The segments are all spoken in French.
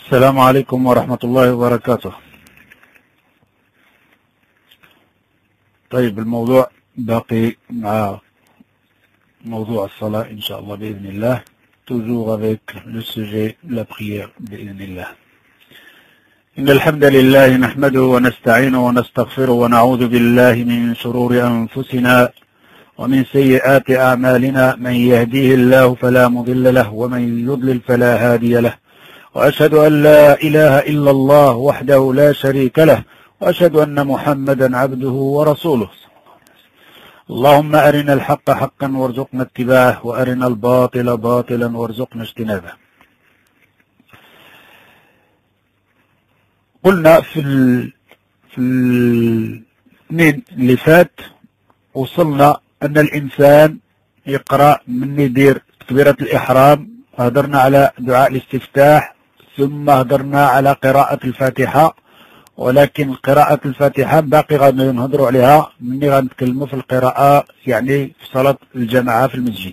السلام عليكم ورحمة الله وبركاته. طيب الموضوع باقي مع موضوع الصلاة إن شاء الله بإذن الله. Toujours avec le sujet de la prière بإذن الله. إن الحمد لله نحمده ونستعينه ونستغفره ونعوذ بالله من شرور أنفسنا ومن سيئات أعمالنا. من يهديه الله فلا مضل له ومن يضلل فلا هادي له. وأشهد أن لا إله إلا الله وحده لا شريك له وأشهد أن محمدا عبده ورسوله. اللهم أرنا الحق حقا وارزقنا اتباعه وأرنا الباطل باطلا وارزقنا اجتنابه. قلنا في الاثنين اللي فات وصلنا أن الإنسان يقرأ من يدير تكبيرة الإحرام. هدرنا على دعاء الاستفتاح ثم هدرنا على قراءة الفاتحة، ولكن قراءة الفاتحة باقي غادي نهضروا عليها مني غنتكلموا في القراءة يعني في صلاة الجماعة في المسجد.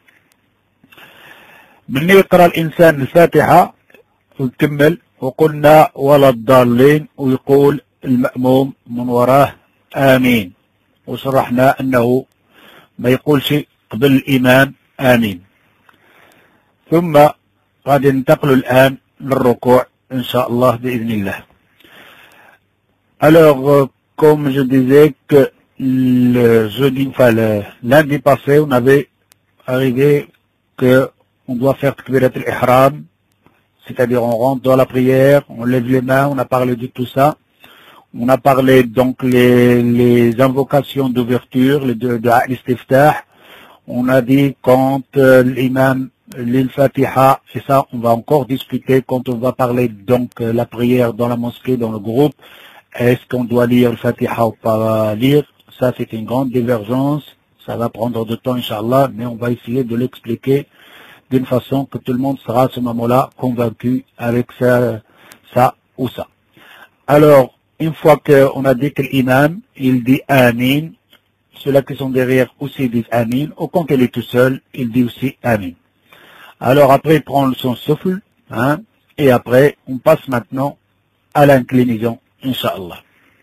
مني يقرأ الإنسان الفاتحة ويكمل وقلنا ولا الضالين ويقول المأموم من وراه آمين، وشرحنا أنه ما يقولش قبل الإمام آمين. ثم غادي ننتقل الآن للركوع إن شاء الله بإذن الله. Alors, comme je disais que le jeudi, enfin lundi passé, on avait arrivé que on doit faire takbirat al-ihram, c'est-à-dire on rentre dans la prière, on lève les mains, on a parlé de tout ça. On a parlé donc les invocations d'ouverture, les dua al-istiftah. On a dit quand l'imam lit le Fatiha, et ça on va encore discuter quand on va parler donc la prière dans la mosquée, dans le groupe. Est-ce qu'on doit lire le Fatiha ou pas lire? Ça c'est une grande divergence, ça va prendre du temps Inch'Allah, mais on va essayer de l'expliquer d'une façon que tout le monde sera à ce moment-là convaincu avec ça ou ça. Alors, une fois qu'on a dit que l'imam, il dit Amin, ceux-là qui sont derrière aussi disent Amin, ou quand il est tout seul, il dit aussi Amin. Alors après, il prend son souffle, et après, on passe maintenant à l'inclinaison, Inch'Allah.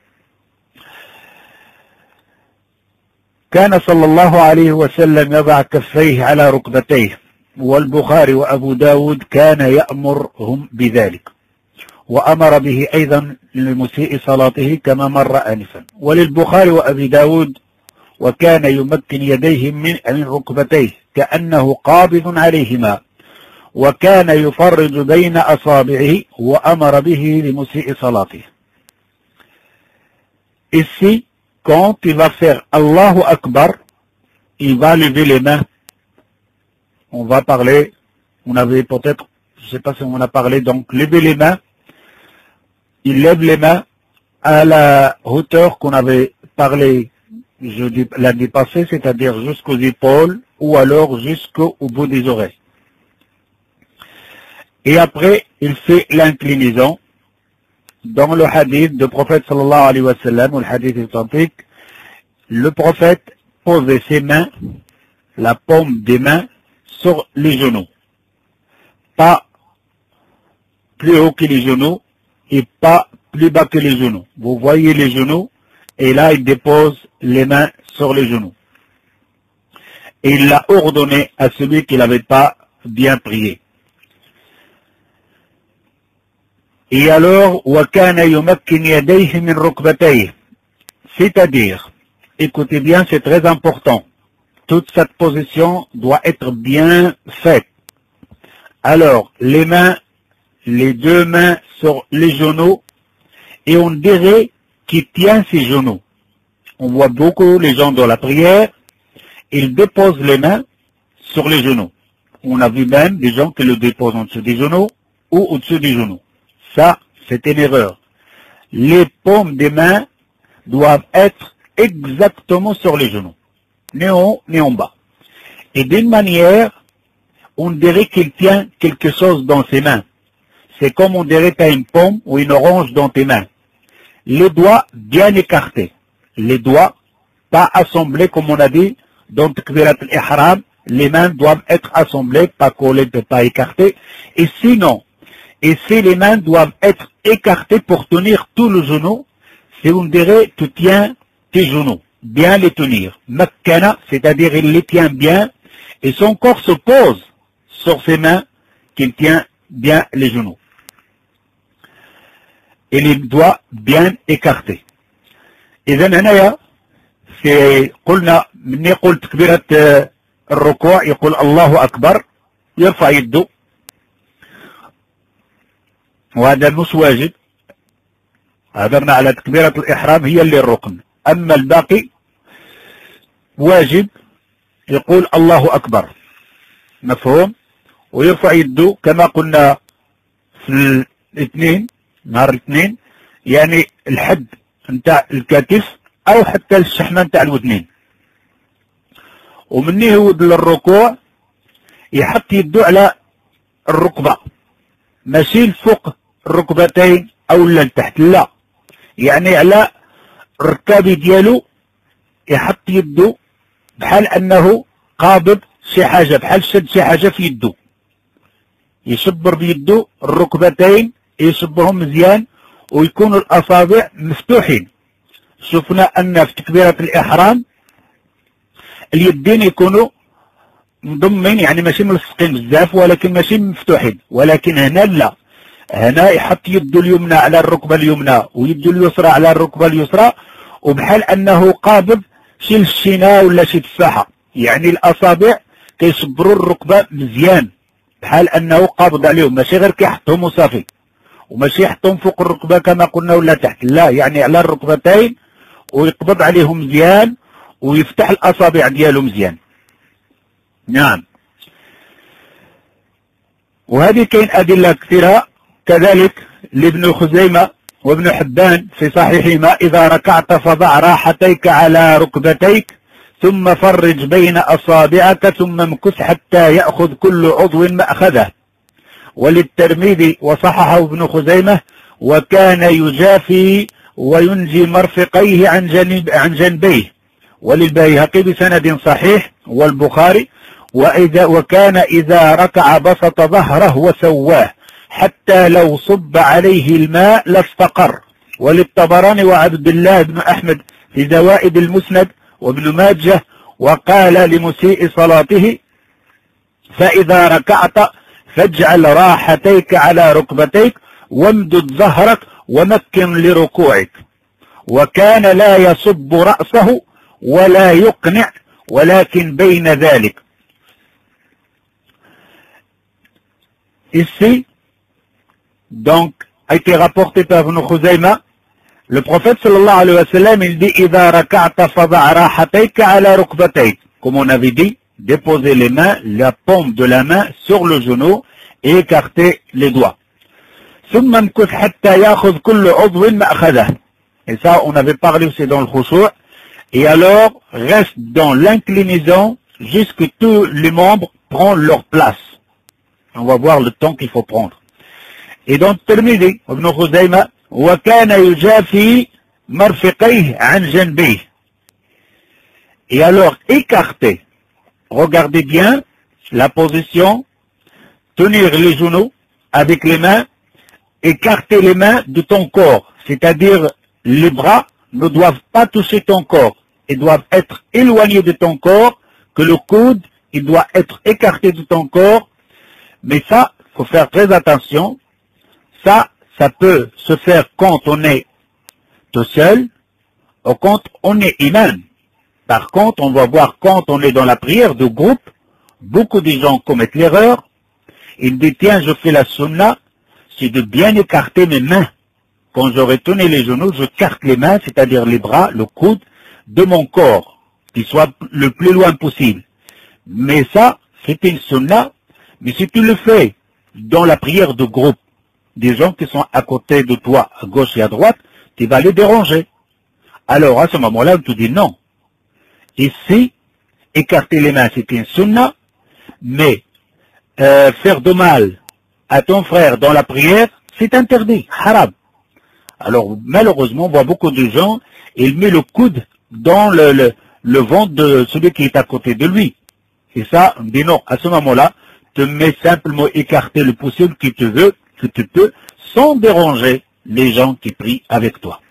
كان صلى الله عليه وسلم يضع كفيه على ركبتيه، والبخاري وأبو داود كان يأمرهم بذلك، وأمر به أيضا لمسيء صلاته كما مر آنفا. وللبخاري وأبي داود وكان يمكن يديه من ركبتيه كأنه قابض عليهما، وكان يفرج بين أصابعه وأمر به لمسيء صلاته. Ici, quand il va faire Allahu Akbar, il va lever les mains. On va parler, on avait peut-être, je ne sais pas si on a parlé, donc lever les mains. Il lève les mains à la hauteur qu'on avait parlé lundi passé, c'est-à-dire jusqu'aux épaules ou alors jusqu'au bout des oreilles. Et après, il fait l'inclinaison. Dans le hadith du prophète sallallahu alayhi wa sallam, le hadith est authentique, le prophète posait ses mains, la paume des mains, sur les genoux. Pas plus haut que les genoux et pas plus bas que les genoux. Vous voyez les genoux et là il dépose les mains sur les genoux. Et il l'a ordonné à celui qui n'avait pas bien prié. Et alors, وَكَانَ يُمَكِّنْ يَدَيْهِ مِنْ رُكْبَتَيْهِ, c'est-à-dire, écoutez bien, c'est très important, toute cette position doit être bien faite. Alors, les mains, les deux mains sur les genoux, et on dirait qu'il tient ses genoux. On voit beaucoup les gens dans la prière, ils déposent les mains sur les genoux. On a vu même des gens qui le déposent en dessous des genoux ou au-dessus des genoux. Ça, c'est une erreur. Les paumes des mains doivent être exactement sur les genoux, ni en haut, ni en bas. Et d'une manière, on dirait qu'il tient quelque chose dans ses mains. C'est comme on dirait tu as une pomme ou une orange dans tes mains. Les doigts bien écartés. Les doigts pas assemblés comme on a dit dans Takbirat al-Ihram. Les mains doivent être assemblées, pas collées, pas écartées. Et sinon, Et si les mains doivent être écartées pour tenir tout le genou, si vous me direz, tu tiens tes genoux, bien les tenir. Makkana, c'est-à-dire il les tient bien, et son corps se pose sur ses mains, qu'il tient bien les genoux. Et les doigts bien écartés. إذن هنايا في قلنا من يقول تكبيرة الركوع يقول الله أكبر يرفع يده، وهذا مش واجب، هدرنا على تكبيرة الإحرام هي اللي الركن، أما الباقي واجب يقول الله أكبر، مفهوم؟ ويرفع يده كما قلنا في الاثنين، نهار الاثنين، يعني الحد نتاع الكتف أو حتى الشحمة نتاع الودنين. ومن يهود للركوع يحط يده على الركبة، ماشي فوق الركبتين أو لتحت، لا، يعني على الركابي ديالو يحط يده بحال أنه قابض شي حاجة، بحال شد شي حاجة في يده، يشبر بيده الركبتين، يشبرهم مزيان ويكونوا الأصابع مفتوحين. شفنا أن في تكبيرة الإحرام اليدين يكونوا مضمين، يعني ماشي ملصقين بزاف ولكن ماشي مفتوحين، ولكن هنا لا، هنا يحط يده اليمنى على الركبة اليمنى ويده اليسرى على الركبة اليسرى، وبحال أنه قابض شي للشينة ولا شي تفاحة، يعني الأصابع كيشبروا الركبة مزيان بحال أنه قابض عليهم، ماشي غير كيحطهم وصافي، وماشي يحطهم فوق الركبة كما قلنا ولا تحت، لا، يعني على الركبتين ويقبض عليهم مزيان ويفتح الأصابع ديالو مزيان. نعم. وهذه كاين أدلة كثيرة كذلك لابن خزيمة وابن حبان في صحيحهما: إذا ركعت فضع راحتيك على ركبتيك ثم فرج بين أصابعك ثم امكث حتى يأخذ كل عضو مأخذه. وللترمذي وصححه ابن خزيمة: وكان يجافي وينجي مرفقيه عن جنبيه. وللبيهقي بسند صحيح والبخاري: وكان إذا ركع بسط ظهره وسواه حتى لو صب عليه الماء لاستقر. وللطبراني وعبد الله بن أحمد في زوائد المسند وابن ماجه: وقال لمسيء صلاته: فإذا ركعت فاجعل راحتيك على ركبتيك وامدد ظهرك ومكن لركوعك. وكان لا يصب رأسه ولا يقنع ولكن بين ذلك. Ici, donc, a été rapporté par Ibn Khuzayma, le prophète sallallahu alayhi wa sallam, il dit: إذا ركعت فضع راحتيك على ركبتيك. Comme on avait dit, déposer les mains, la paume de la main sur le genou et écarter les doigts. ثم امكث حتى يأخذ كل عضو مأخذه. Et ça, on avait parlé aussi dans le khushu'. Et alors, reste dans l'inclinaison jusqu'à tous les membres prennent leur place. On va voir le temps qu'il faut prendre. Et donc, Tirmidhi, Ibn Khuzayma: وكان يجافي مرفقيه عن جنبيه. Et alors, écarter. Regardez bien la position, tenir les genoux avec les mains, écarter les mains de ton corps, c'est-à-dire les bras ne doivent pas toucher ton corps, ils doivent être éloignés de ton corps, que le coude, il doit être écarté de ton corps, mais ça, il faut faire très attention, ça peut se faire quand on est tout seul, ou quand on est imam. Par contre, on va voir quand on est dans la prière de groupe, beaucoup de gens commettent l'erreur, ils disent: tiens, je fais la sunna, c'est de bien écarter mes mains. Quand j'aurai tourné les genoux, je carte les mains, c'est-à-dire les bras, le coude, de mon corps, qui soit le plus loin possible. Mais ça, c'est une sunna, mais si tu le fais dans la prière de groupe, des gens qui sont à côté de toi, à gauche et à droite, tu vas les déranger. Alors, à ce moment-là, on te dit non. Ici, écarter les mains, c'est une sunna, mais faire de mal à ton frère dans la prière, c'est interdit, haram. Alors, malheureusement, on voit beaucoup de gens, ils mettent le coude dans le ventre de celui qui est à côté de lui. Et ça, on dit non, à ce moment-là, te mets simplement écarté le possible que tu veux, que tu peux sans déranger les gens qui prient avec toi.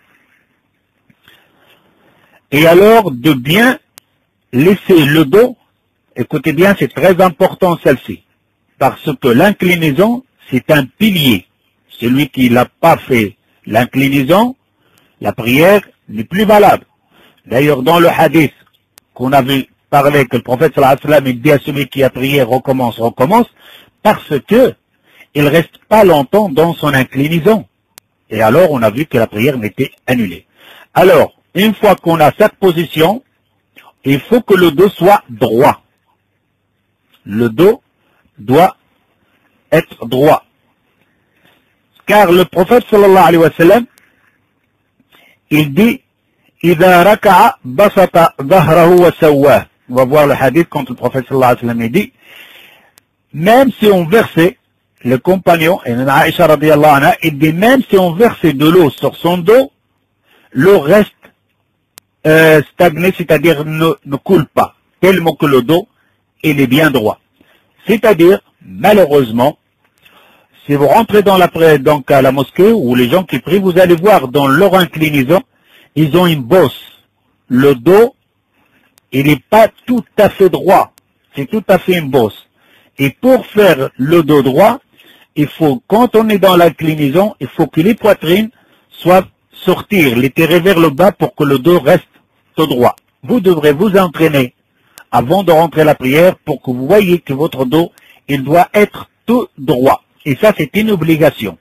Et alors de bien laisser le dos, écoutez bien, c'est très important celle-ci, parce que l'inclinaison, c'est un pilier. Celui qui n'a pas fait l'inclinaison, la prière n'est plus valable. D'ailleurs, dans le hadith qu'on avait parlé, que le prophète sallallahu alayhi wa sallam, il dit à celui qui a prié, recommence, parce que il reste pas longtemps dans son inclinaison. Et alors, on a vu que la prière n'était annulée. Alors, une fois qu'on a cette position, il faut que le dos soit droit. Le dos doit être droit. Car le prophète sallallahu alayhi wa sallam, il dit إذا ركع بسط ظهره وسواه. On va voir le hadith quand le prophète sallallahu alayhi wa sallam dit, même si on versait, le compagnon, et Aïcha radiyallahu anha, il dit même si on versait de l'eau sur son dos, l'eau reste stagnée, c'est-à-dire ne coule pas, tellement que le dos, il est bien droit. C'est-à-dire, malheureusement, si vous rentrez dans donc à la mosquée, ou les gens qui prient, vous allez voir dans leur inclinaison, ils ont une bosse. Le dos, il n'est pas tout à fait droit. C'est tout à fait une bosse. Et pour faire le dos droit, il faut, quand on est dans l'inclinaison, il faut que les poitrines soient sortir, les tirer vers le bas pour que le dos reste tout droit. Vous devrez vous entraîner avant de rentrer à la prière pour que vous voyez que votre dos, il doit être tout droit. Et ça, c'est une obligation.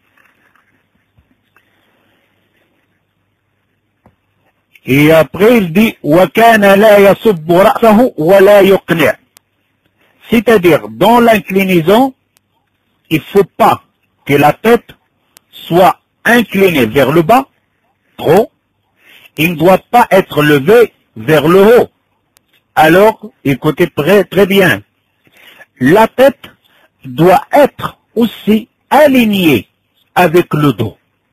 Et après, il dit وَكَانَ لَا يَصُبُّ رَأْسَهُ وَلَا يُقْنِعُ. C'est-à-dire, dans l'inclinaison, il ne faut pas que la tête soit inclinée vers le bas, trop. Il ne doit pas être levé vers le haut. Alors, écoutez très bien, la tête doit être aussi alignée avec le dos.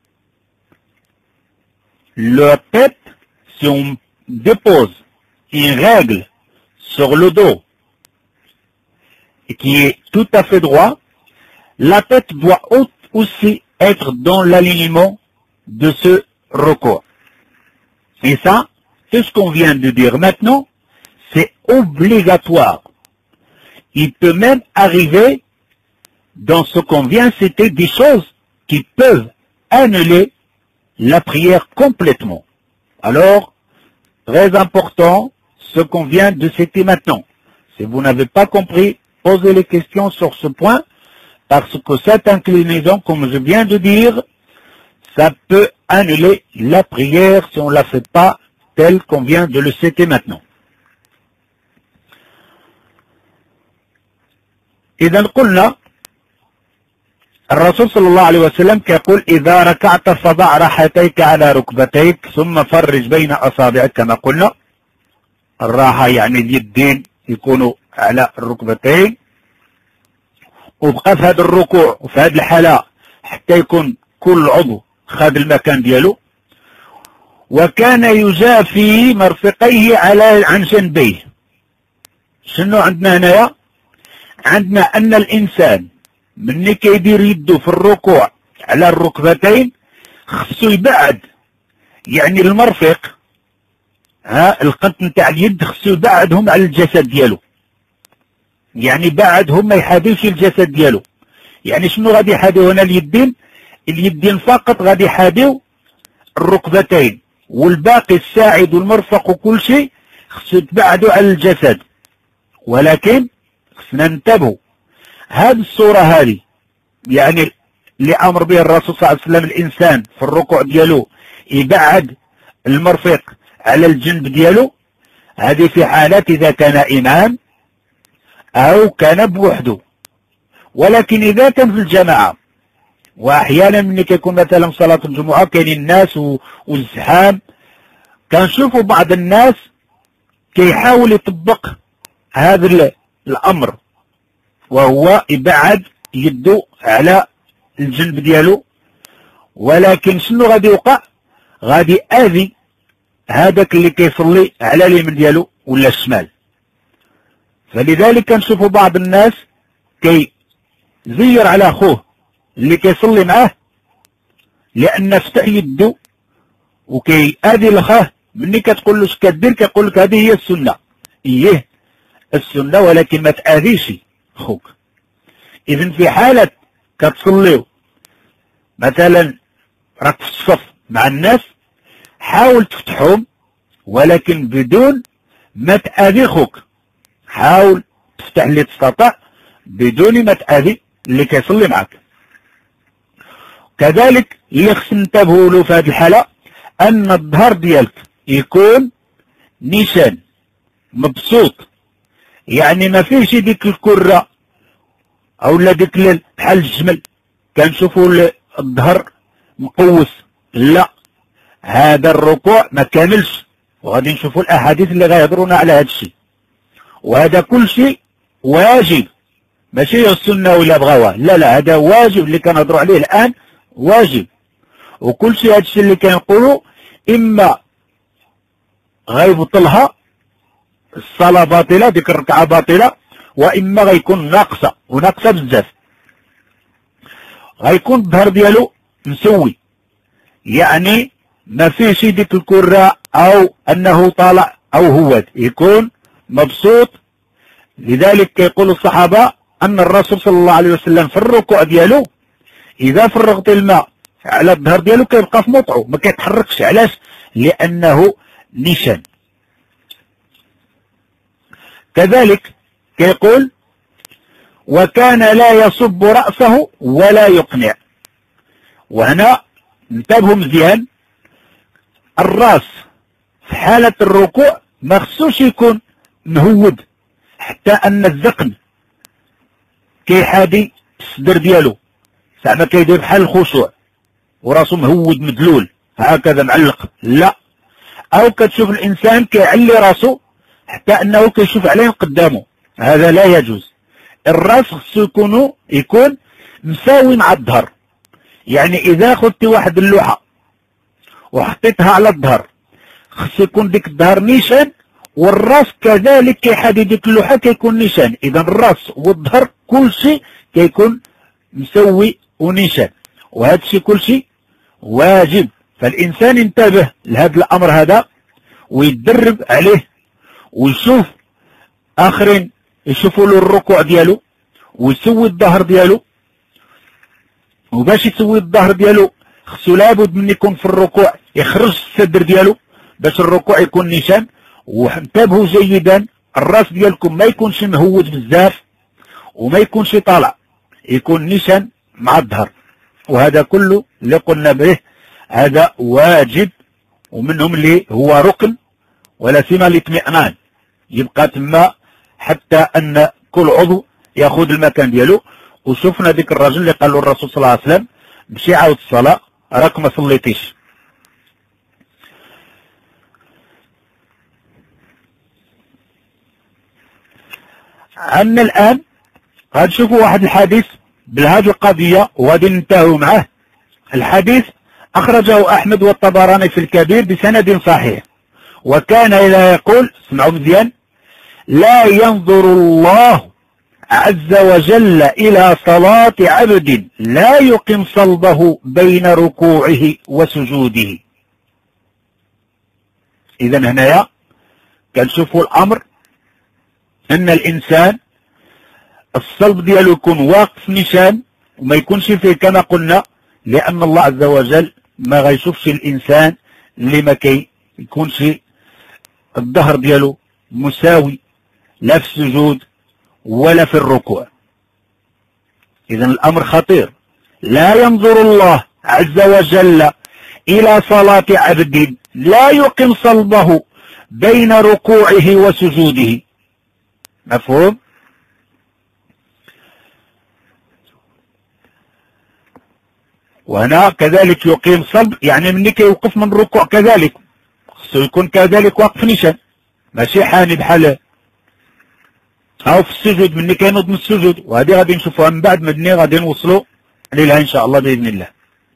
La tête, si on dépose une règle sur le dos qui est tout à fait droit, la tête doit aussi être dans l'alignement de ce recours. Et ça, c'est ce qu'on vient de dire maintenant, c'est obligatoire. Il peut même arriver, dans ce qu'on vient de citer, des choses qui peuvent annuler la prière complètement. Alors, très important, ce qu'on vient de citer maintenant. Si vous n'avez pas compris, posez les questions sur ce point, parce que cette inclinaison, comme je viens de dire, ça peut annuler la prière si on ne la fait pas telle qu'on vient de le citer maintenant. إذا قلنا الرسول صلى الله عليه وسلم يقول إذا ركعت فضع راحتيك على ركبتيك ثم فرج بين أصابعك كما قلنا. الراحة يعني اليدين يكونوا على الركبتين، وبقى في هذا الركوع وفي هذه الحالة حتى يكون كل عضو خذ المكان ديالو. وكان يجافي مرفقيه عن جنبيه. شنو عندنا هنايا؟ عندنا أن الإنسان مني كيدير يده في الركوع على الركبتين خصو يبعد، يعني المرفق القط نتاع اليد خصو يبعدهم على الجسد ديالو، يعني بعدهم ما يحاذيوش الجسد ديالو. يعني شنو غادي يحاذيو هنا؟ اليدين فقط غادي يحاذيو الركبتين، والباقي الساعد والمرفق وكل شيء خصو يتبعدوا على الجسد. ولكن خصنا ننتبهوا هذه الصورة هذه، يعني اللي أمر به الرسول صلى الله عليه وسلم الإنسان في الركوع ديالو يبعد المرفق على الجنب ديالو، هذه في حالات إذا كان إمام أو كان بوحده. ولكن إذا كان في الجماعة، وأحيانا ملي كيكون مثلا صلاة الجمعة كاين الناس والزحام، كنشوفوا بعض الناس كيحاول يطبق هذا الأمر، وهو يبعد يده على الجنب ديالو. ولكن شنو غادي يوقع؟ غادي آذي هذاك اللي كيصلي على اليمين ديالو ولا الشمال. فلذلك كنشوفوا بعض الناس كيزير على أخوه اللي كيصلي معاه، لأن فتح يدو وكيأذي لخاه. مني كتقول له اش كدير كيقول لك هذه هي السنة. إيه السنة، ولكن ما تأذيش خوك. إذن في حالة كتصليو مثلا راك في الصف مع الناس، حاول تفتحهم ولكن بدون ما تأذي خوك. حاول تفتح اللي تستطيع بدون ما تأذي اللي كيصلي معك. كذلك اللي خص ننتبهوا له في هذه الحالة أن الظهر ديالك يكون نيشان مبسوط، يعني ما فيهش ديك الكرة أو لا ديك بحال الجمل كنشوفوا الظهر مقوس. لا، هذا الركوع ما كاملش، وغادي نشوفوا الأحاديث اللي غيهضرونا على هذا الشيء. وهذا كل شيء واجب، ماشي السنة ولا بغاوها، لا لا، هذا واجب اللي كنهضروا عليه الآن، واجب. وكل شيء هذا الشيء اللي كنقولوا إما غيبطلها الصلاة باطلة، ديك الركعة باطلة، وإما غيكون ناقصة وناقصة بزاف. غيكون الظهر ديالو مسوي، يعني ما فيهش ديك الكرة أو أنه طالع أو هواد، يكون مبسوط. لذلك كيقول الصحابة أن الرسول صلى الله عليه وسلم في الركوع ديالو إذا فرغت الماء على الظهر ديالو كيبقى في موضعه ما كيتحركش. علاش؟ لأنه نيشان. كذلك كيقول وكان لا يصب رأسه ولا يقنع. وهنا انتبهوا مزيان، الراس في حالة الركوع ما خصوش يكون مهود، حتى أن الذقن كيحادي الصدر ديالو، زعما كيدير بحال الخشوع وراسو مهود مدلول هكذا معلق. لا، أو كتشوف الإنسان كيعلي راسو حتى أنه كيشوف عليه قدامه، هذا لا يجوز. الراس خصو يكون مساوي مع الظهر. يعني إذا خدت واحد اللوحة وحطيتها على الظهر خصو يكون ديك الظهر نيشان، والراس كذلك كيحادي ديك اللوحة كيكون نيشان. إذا الراس والظهر كل شيء كيكون مسوي ونيشان، وهذا الشيء كل شيء واجب. فالإنسان ينتبه لهذا الأمر هذا ويتدرب عليه، ويشوف آخرين يشوفوا له الركوع ديالو ويسوي الظهر ديالو. وباش يسوي الظهر ديالو خصو لابد من يكون في الركوع يخرج الصدر ديالو باش الركوع يكون نيشان. وانتبهوا جيدا، الراس ديالكم ما يكونش مهود بزاف وما يكونش طالع، يكون نيشان مع الظهر. وهذا كله اللي قلنا به هذا واجب، ومنهم اللي هو ركن، ولا سيما الاطمئنان يبقى تما حتى أن كل عضو ياخذ المكان ديالو. وشوفنا ديك الرجل اللي قال له الرسول صلى الله عليه وسلم مشي عاود الصلاة راك ما صليتيش. عندنا الآن غنشوفوا واحد الحديث بهذه القضية وغادي ننتهوا معه. الحديث أخرجه أحمد والطبراني في الكبير بسند صحيح، وكان لا يقول، اسمعوا مزيان، لا ينظر الله عز وجل إلى صلاة عبد لا يقم صلبه بين ركوعه وسجوده. إذن هنايا كنشوفوا الأمر أن الإنسان الصلب ديالو يكون واقف نيشان وما يكونش فيه كما قلنا، لأن الله عز وجل ما غيشوفش الإنسان اللي ما يكونش الظهر ديالو مساوي لا في السجود ولا في الركوع. إذن الأمر خطير. لا ينظر الله عز وجل إلى صلاة عبد لا يقم صلبه بين ركوعه وسجوده. مفهوم؟ وهنا كذلك يقيم صلب، يعني مني كيوقف من الركوع كذلك خصو يكون كذلك واقف نيشان، ماشي حاني بحال أو في السجود مني كينوض من السجود. وهذه غادي نشوفوها من بعد مني غادي نوصلوا ليلها إن شاء الله بإذن الله.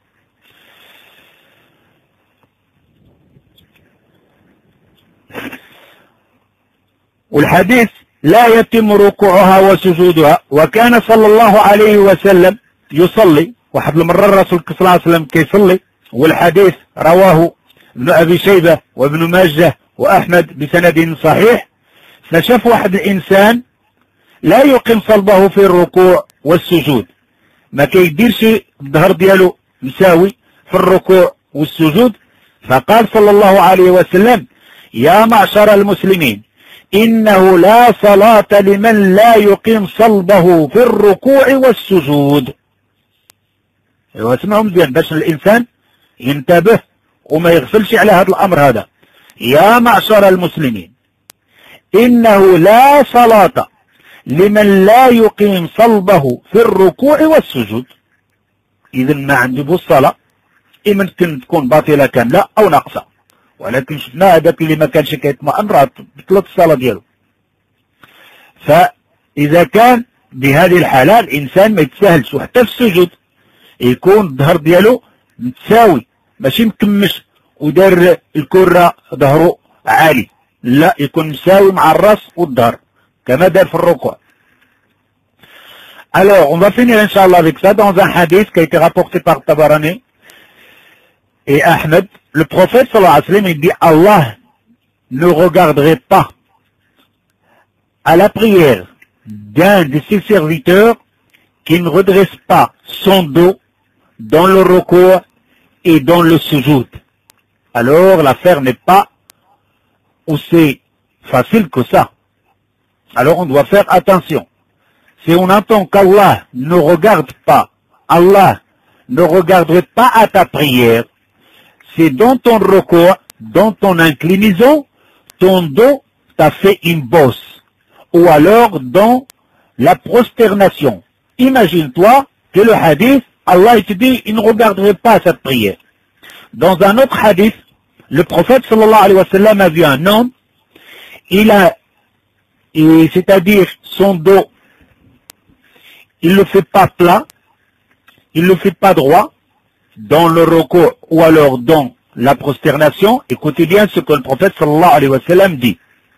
والحديث لا يتم ركوعها وسجودها. وكان صلى الله عليه وسلم يصلي واحد المرة الرسول صلى الله عليه وسلم كيصلي، والحديث رواه ابن أبي شيبة وابن ماجه وأحمد بسند صحيح. فشاف واحد الإنسان لا يقيم صلبه في الركوع والسجود، ما كيديرش الظهر ديالو مساوي في الركوع والسجود. فقال صلى الله عليه وسلم: يا معشر المسلمين، إنه لا صلاة لمن لا يقيم صلبه في الركوع والسجود. اسمعوا مزيان باش الإنسان ينتبه وما يغفلش على هذا الأمر هذا. يا معشر المسلمين، إنه لا صلاة لمن لا يقيم صلبه في الركوع والسجود. إذا ما عنده الصلاة يمكن تكون باطلة كاملة أو ناقصة، ولكن شفنا هذاك اللي ما كانش كيطمئن راه بطلت الصلاة ديالو. فإذا كان بهذه الحالة الإنسان ما يتساهلش، وحتى في السجود يكون الظهر ديالو متساوي، ماشي مكمش ودار الكرة ظهره عالي، لا، يكون مساوي مع الراس والظهر كما دار في الركوع. Alors, on va finir, Inch'Allah, avec ça, dans un hadith qui a été rapporté par Tabarani et Ahmed. Le prophète, sallallahu alayhi wa sallam, il dit: Allah ne regarderait pas à la prière d'un de ses serviteurs qui ne redresse pas son dos dans le recours et dans le sujoud. Alors, l'affaire n'est pas aussi facile que ça. Alors, on doit faire attention. Si on entend qu'Allah ne regarde pas, Allah ne regarderait pas à ta prière, c'est dans ton recours, dans ton inclinaison, ton dos t'a fait une bosse. Ou alors dans la prosternation. Imagine-toi que le hadith, Allah te dit, il ne regarderait pas à cette prière. Dans un autre hadith, le prophète sallallahu alayhi wa sallam a vu un homme, c'est-à-dire son dos, il ne le fait pas plat, il ne le fait pas droit, dans le recours ou alors dans la prosternation. Écoutez bien ce que le prophète sallallahu alayhi wa sallam dit.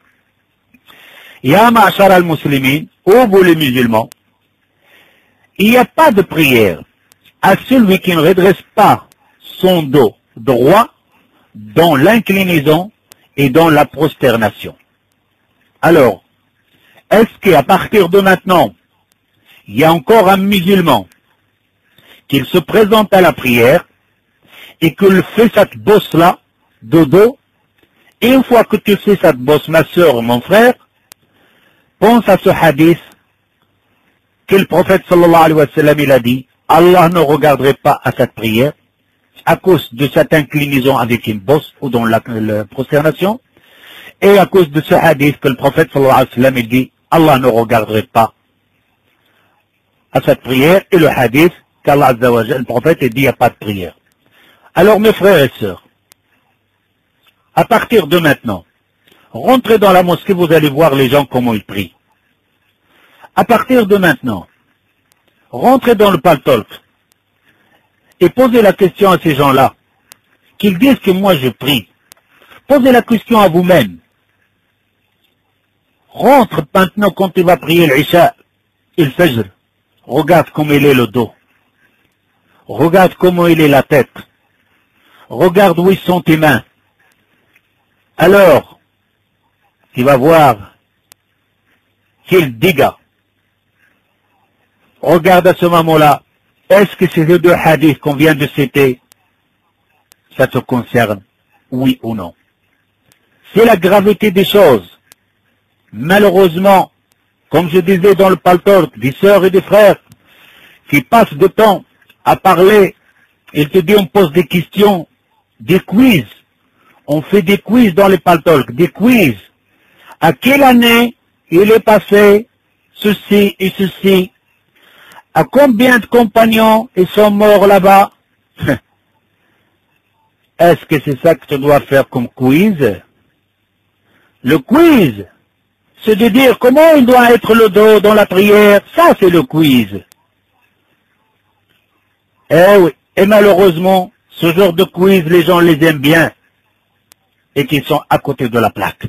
Ya ma'ashar al-muslimin, ô vous les musulmans, il n'y a pas de prière à celui qui ne redresse pas son dos droit dans l'inclinaison et dans la prosternation. Alors, est-ce qu'à partir de maintenant, il y a encore un musulman qui se présente à la prière et qu'il fait cette bosse-là de dos? Et une fois que tu fais cette bosse, ma soeur, mon frère, pense à ce hadith que le prophète sallallahu alayhi wa sallam il a dit: Allah ne regarderait pas à cette prière à cause de cette inclinaison avec une bosse ou dans la prosternation, et à cause de ce hadith que le prophète sallallahu alayhi wa sallam il dit: Allah ne regarderait pas à cette prière, et le hadith qu'Allah azza wa jalla, le prophète il dit: il n'y a pas de prière. Alors mes frères et sœurs, à partir de maintenant, rentrez dans la mosquée, vous allez voir les gens comment ils prient. À partir de maintenant, rentrez dans le paltalk et posez la question à ces gens-là, qu'ils disent que moi je prie. Posez la question à vous-même. Rentre maintenant quand tu vas prier l'Isha et le Fajr. Regarde comment il est le dos. Regarde comment il est la tête. Regarde où sont tes mains. Alors, tu vas voir quel dégât. Regarde à ce moment-là, est-ce que ces deux hadiths qu'on vient de citer, ça te concerne, oui ou non? C'est la gravité des choses. Malheureusement, comme je disais dans le paltalk, des sœurs et des frères qui passent de temps à parler, ils te disent on pose des questions, des quiz. On fait des quiz dans les paltalk, des quiz. À quelle année il est passé ceci et ceci? À combien de compagnons ils sont morts là-bas? Est-ce que c'est ça que tu dois faire comme quiz? Le quiz, c'est de dire comment il doit être le dos dans la prière. Ça, c'est le quiz. Eh oui, et malheureusement, ce genre de quiz, les gens les aiment bien et qu'ils sont à côté de la plaque.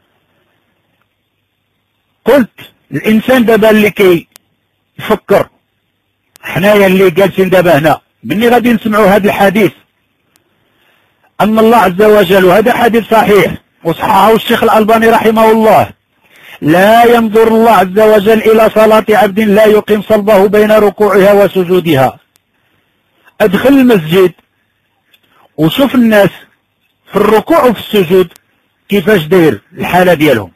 قلت الإنسان دابا اللي كي يفكر حنايا اللي جالسين دابا هنا مني غادي نسمعوا هذا الحديث أن الله عز وجل، وهذا حديث صحيح وصححه الشيخ الألباني رحمه الله، لا ينظر الله عز وجل إلى صلاة عبد لا يقيم صلبه بين ركوعها وسجودها. أدخل المسجد وشوف الناس في الركوع وفي السجود كيفاش داير الحالة ديالهم،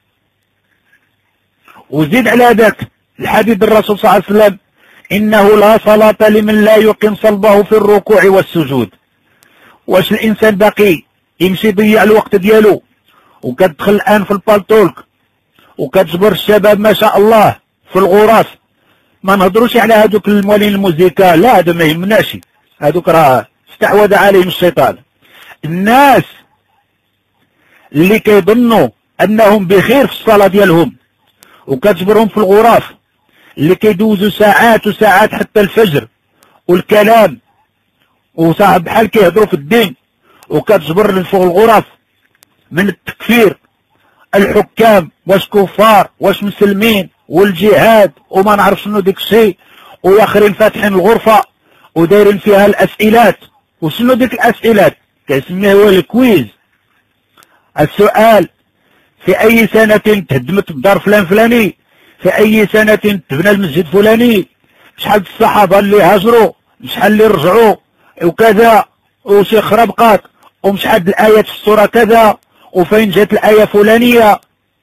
وزيد على ذاك الحديث الرسول صلى الله عليه وسلم إنه لا صلاة لمن لا يقيم صلبه في الركوع والسجود. واش الإنسان باقي يمشي يضيع الوقت ديالو وكتدخل الآن في البالتولك وكتجبر الشباب ما شاء الله في الغرف؟ ما نهضروش على هذوك الموالين الموزيكا، لا هذا ما يهمناش، هذوك راه استحوذ عليهم الشيطان. الناس اللي كيظنوا انهم بخير في الصلاة ديالهم وكتجبرهم في الغرف، اللي كيدوزوا ساعات وساعات حتى الفجر والكلام وصاحب بحال كيهضروا في الدين، وكتجبر فوق الغرف من التكفير الحكام واش كفار واش مسلمين والجهاد وما نعرف شنو ديك الشيء، واخرين فاتحين الغرفة ودايرين فيها الاسئلات. وشنو ديك الاسئلات؟ كيسميها هو الكويز. السؤال: في اي سنة تهدمت الدار فلان فلاني؟ في اي سنة تبنى المسجد فلاني؟ شحال الصحابة اللي هاجروا؟ شحال اللي رجعوا؟ وكذا، وشي خربقات، ومشحال الآيات في السورة كذا، وفين جات الآية فلانية.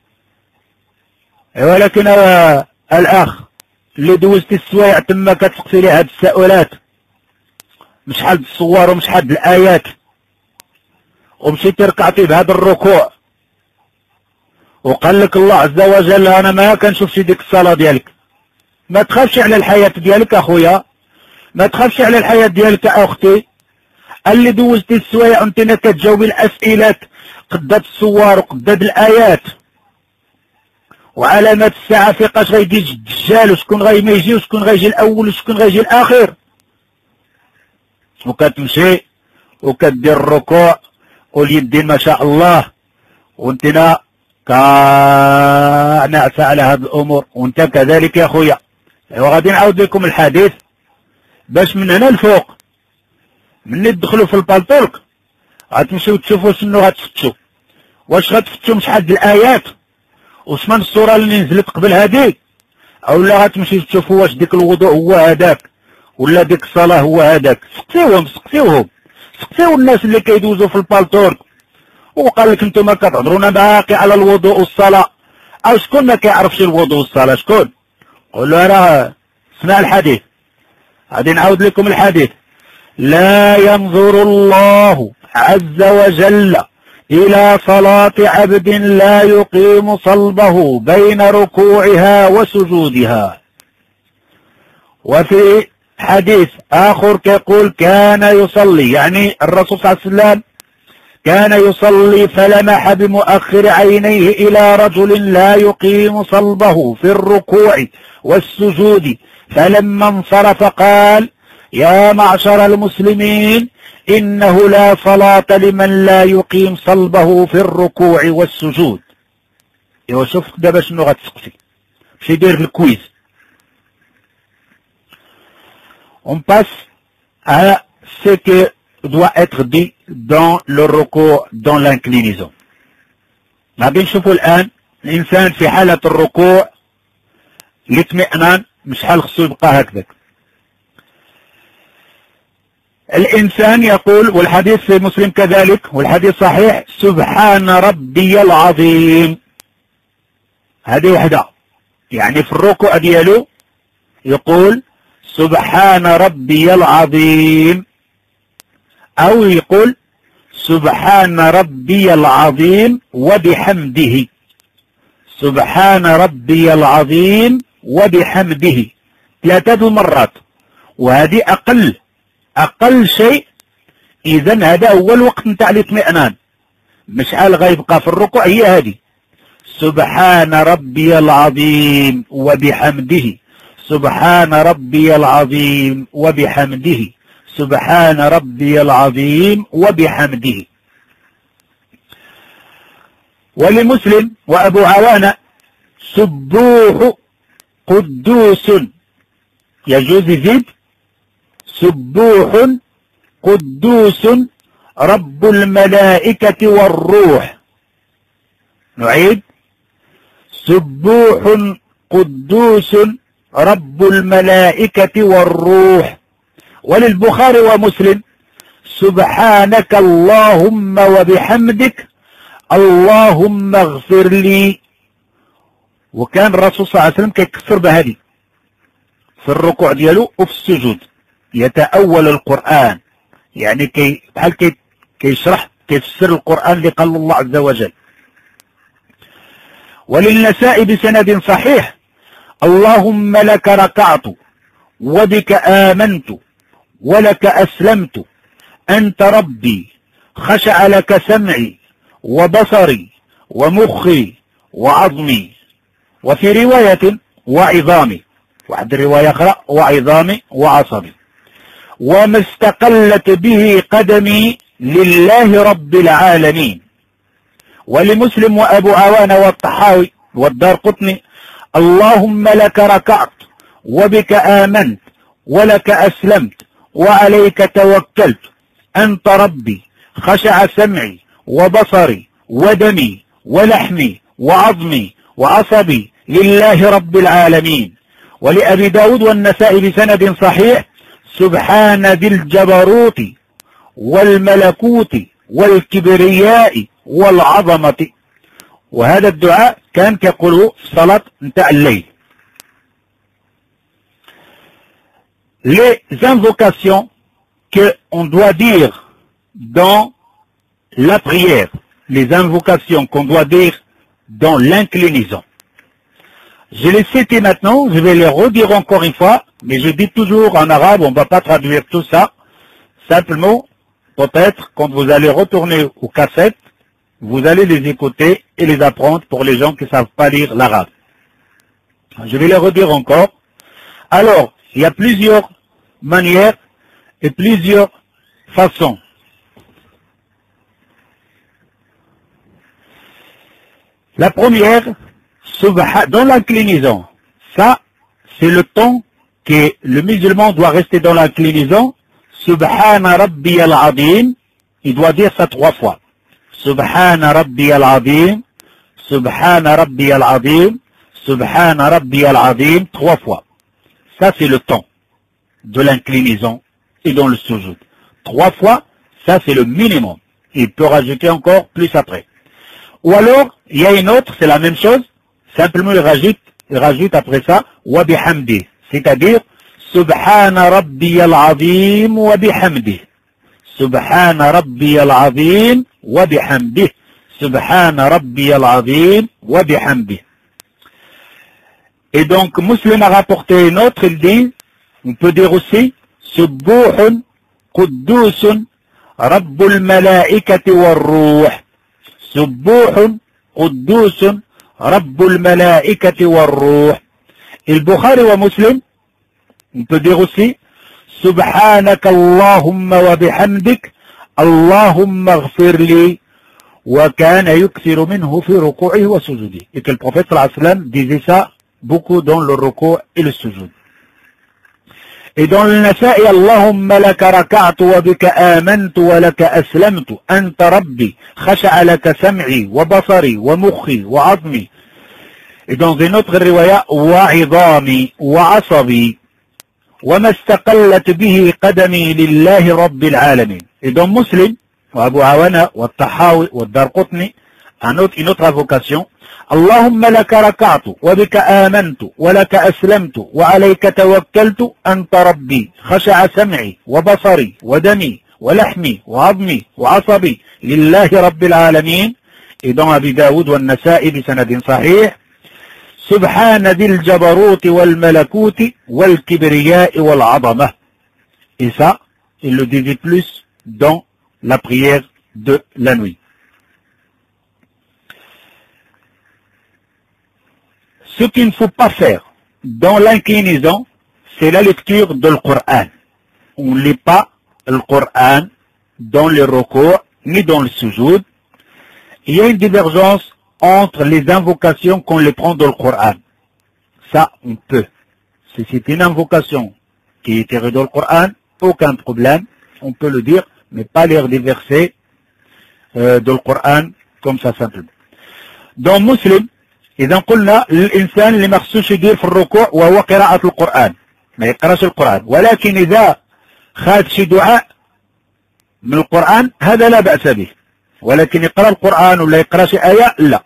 ولكن الأخ اللي دوزتي السوايع تما كتسقسي ليه هاد التساؤلات، مشحال الصور ومشحال الآيات، ومشيتي ركعتي بهذا الركوع وقال لك الله عز وجل أنا ما كنشوفش ديك الصلاة ديالك. ما تخافش على الحياة ديالك أخويا، ما تخافش على الحياة ديالك أختي. اللي دوزتي السوايع وانتنا كتجاوبي الأسئلة قدات الصور وقدات الآيات وعلامات الساعة، فيقاش غيجي الدجال وشكون غاي ما يجي وشكون غيجي الأول وشكون غيجي الآخر، وكتمشي وكدير الركوع واليدين ما شاء الله وانتنا ناعسة على هذه الأمور، وانت كذلك يا خويا. وغادي نعاود لكم الحديث باش من هنا الفوق مني تدخلوا في البالتولك غتمشيو تشوفوا شنو غتفتشوا. واش غتفتشوا شحال د الآيات وشمن الصورة اللي نزلت قبل هذه، اولا غتمشيو تشوفوا واش ديك الوضوء هو هذاك ولا ديك الصلاة هو هذاك. سقسيوهم سقسيو الناس اللي كيدوزوا في البالتولك وقال لك انتم كتهضرونا باقي على الوضوء والصلاة. او شكون ما كيعرفش الوضوء والصلاة؟ شكون؟ قولوا راه اسمع الحديث. غادي نعاود لكم الحديث: لا ينظر الله عز وجل إلى صلاة عبد لا يقيم صلبه بين ركوعها وسجودها. وفي حديث آخر كيقول كان يصلي، يعني الرسول صلى الله عليه وسلم كان يصلي فلمح بمؤخر عينيه إلى رجل لا يقيم صلبه في الركوع والسجود، فلما انصرف قال: يا معشر المسلمين إنه لا صلاة لمن لا يقيم صلبه في الركوع والسجود. ايوا شوف دابا شنو غتسقسي، مشي دير الكويز. On passe à ce que doit être dit dans le recours, dans l'inclinaison. غادي نشوفوا الآن الإنسان في حالة الركوع الاطمئنان شحال خصو يبقى هكذاك. الإنسان يقول، والحديث في مسلم كذلك والحديث صحيح: سبحان ربي العظيم. هذه وحدة، يعني في الركوع ديالو يقول سبحان ربي العظيم، أو يقول سبحان ربي العظيم وبحمده. سبحان ربي العظيم وبحمده 3 مرات، وهذه أقل شيء. إذن هذا هو الوقت نتاع الاطمئنان. مشحال غيبقى في الركوع هي هذه: سبحان ربي العظيم وبحمده، سبحان ربي العظيم وبحمده، سبحان ربي العظيم وبحمده. ولمسلم وأبو عوانة: سبوح قدوس يجوز يزيد سبوح قدوس رب الملائكة والروح. نعيد سبوح قدوس رب الملائكة والروح. وللبخاري ومسلم سبحانك اللهم وبحمدك اللهم اغفر لي. وكان الرسول صلى الله عليه وسلم كيكفر بهذه في الركوع ديالو وفي السجود، يتأول القرآن، يعني بحال كيشرح كيفسر القرآن اللي قال الله عز وجل. وللنساء بسند صحيح اللهم لك ركعت وبك آمنت ولك أسلمت أنت ربي خشع لك سمعي وبصري ومخي وعظمي. وفي رواية وعظامي، واحد رواية أخرى وعظامي وعصبي. وما استقلت به قدمي لله رب العالمين. ولمسلم وأبو عوان والطحاوي والدارقطني اللهم لك ركعت وبك آمنت ولك أسلمت وعليك توكلت أنت ربي خشع سمعي وبصري ودمي ولحمي وعظمي وعصبي لله رب العالمين. ولأبي داود والنسائي بسند صحيح سبحان ذي الجبروت والملكوت والكبرياء والعظمة. وهذا الدعاء كان كيقوله في صلاة نتاع الليل. Les invocations que on doit dire dans la prière, les invocations qu'on doit dire dans l'inclinaison. Je les cite maintenant, je vais les redire encore une fois, mais je dis toujours en arabe, on ne va pas traduire tout ça. Simplement, peut-être quand vous allez retourner aux cassettes, vous allez les écouter et les apprendre pour les gens qui ne savent pas lire l'arabe. Je vais les redire encore. Alors, il y a plusieurs manières et plusieurs façons. La première, dans l'inclinaison, ça, c'est le temps que le musulman doit rester dans l'inclinaison. Subhana Rabbi al-Azim, il doit dire ça 3 fois. Subhana Rabbi al-Azim, Subhana Rabbi al-Azim, Subhana Rabbi al-Azim, 3 fois. Ça, c'est le temps de l'inclinaison et dans le sujoud. 3 fois, ça, c'est le minimum. Il peut rajouter encore plus après. Ou alors, il y a une autre, c'est la même chose. Simplement, il rajoute après ça, wa bihamdi. C'est-à-dire, Subhana Rabbi al-Azim wa bihamdi. Subhana Rabbi al-Azim wa bihamdi. Subhana Rabbi al-Azim wa bihamdi. Et donc, Muslim a rapporté une autre, il dit, on peut dire aussi, Subbuhun Quddusun Rabbul Malaikati wa Ruh. Subbuhun Quddusun Rabbul Malaikati wa Ruh. Et le Bukhari wa Muslim, on peut dire aussi, Subhanaka Allahumma wa bihamdik, Allahumma ghfir li, wa kana yukthiru minhu fi ruku'ihi wa sujudi. Et que le prophète sallallahu alayhi wa sallam disait ça beaucoup dans le ruku' et le sujud. Et dans le Nasa'i, Allahumma laka raka'tu wa bika amantu wa laka aslamtu, anta rabbi, khasha'a laka sam'i wa basari wa mukhi wa azmi. Et dans une autre riwaya, wa idami wa asabi, wa mastaqallat bihi qadami lillahi rabbil alamin. Et dans Muslim, wa Abu Awana, wa Tahawi, wa Darqutni, une autre invocation, اللهم لك ركعت وبك آمنت ولك أسلمت وعليك توكلت أنت ربي خشع سمعي وبصري ودمي ولحمي وعظمي وعصبي لله رب العالمين. Et dans Abi Daoud والنسائي بسند صحيح سبحان ذي الجبروت والملكوت والكبرياء والعظمة. Et ça, il le disait plus dans la prière de la nuit. Ce qu'il ne faut pas faire dans l'inclinaison, c'est la lecture de l'Coran. On ne lit pas le Coran dans le ruku' ni dans le sujoud. Il y a une divergence entre les invocations qu'on les prend dans le Coran. Ça, on peut. Si c'est une invocation qui est tiré dans le Coran, aucun problème, on peut le dire, mais pas lire des versets dans le Coran comme ça simplement. Dans Muslim, إذا قلنا للإنسان اللي مخصوش يدير في الركوع وهو قراءة القرآن ما يقراش القرآن، ولكن إذا خاف شي دعاء من القرآن هذا لا بأس به، ولكن يقرأ القرآن ولا يقرأ شي آية لا.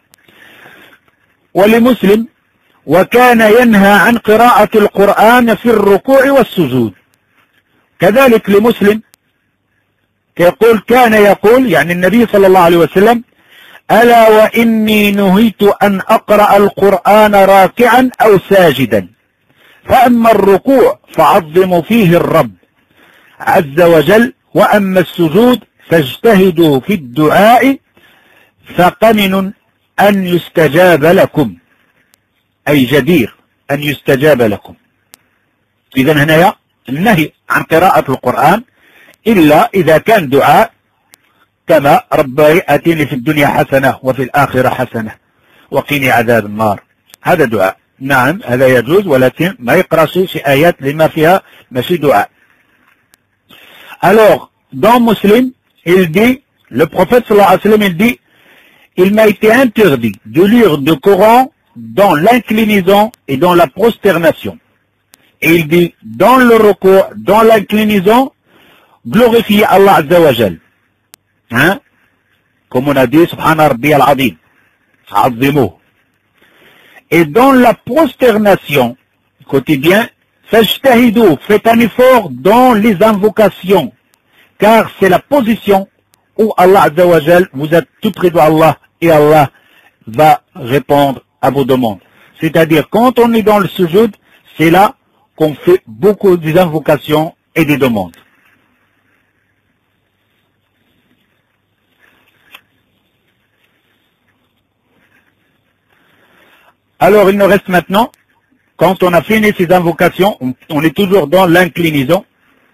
ولمسلم وكان ينهى عن قراءة القرآن في الركوع والسجود. كذلك لمسلم يقول كان يقول يعني النبي صلى الله عليه وسلم ألا وإني نهيت أن أقرأ القرآن راكعا أو ساجدا، فأما الركوع فعظموا فيه الرب عز وجل، وأما السجود فاجتهدوا في الدعاء فقمن أن يستجاب لكم، أي جدير أن يستجاب لكم. إذا هنا النهي عن قراءة القرآن إلا إذا كان دعاء كما ربي آتيني في الدنيا حسنة وفي الآخرة حسنة وقيني عذاب النار، هذا دعاء. نعم هذا يجوز، ولكن ما يقرأ شي آيات لما فيها ماشي دعاء. Alors, dans Muslim, il dit, le prophète sallallahu alayhi wa sallam, il dit, il m'a été interdit de lire le Coran dans l'inclinaison et dans la prosternation. Et il dit, dans le recours, dans l'inclinaison, glorifier Allah Azza wa Jal. Hein? Comme on a dit, Subhana Rabbi al-Azim, Azimou. Et dans la prosternation quotidien, fajtahidou, faites un effort dans les invocations, car c'est la position où Allah Azza wa Jal, vous êtes tout près d'Allah et Allah va répondre à vos demandes. C'est-à-dire, quand on est dans le sujoud, c'est là qu'on fait beaucoup des invocations et des demandes. Alors, il nous reste maintenant, quand on a fini ces invocations, on est toujours dans l'inclinaison.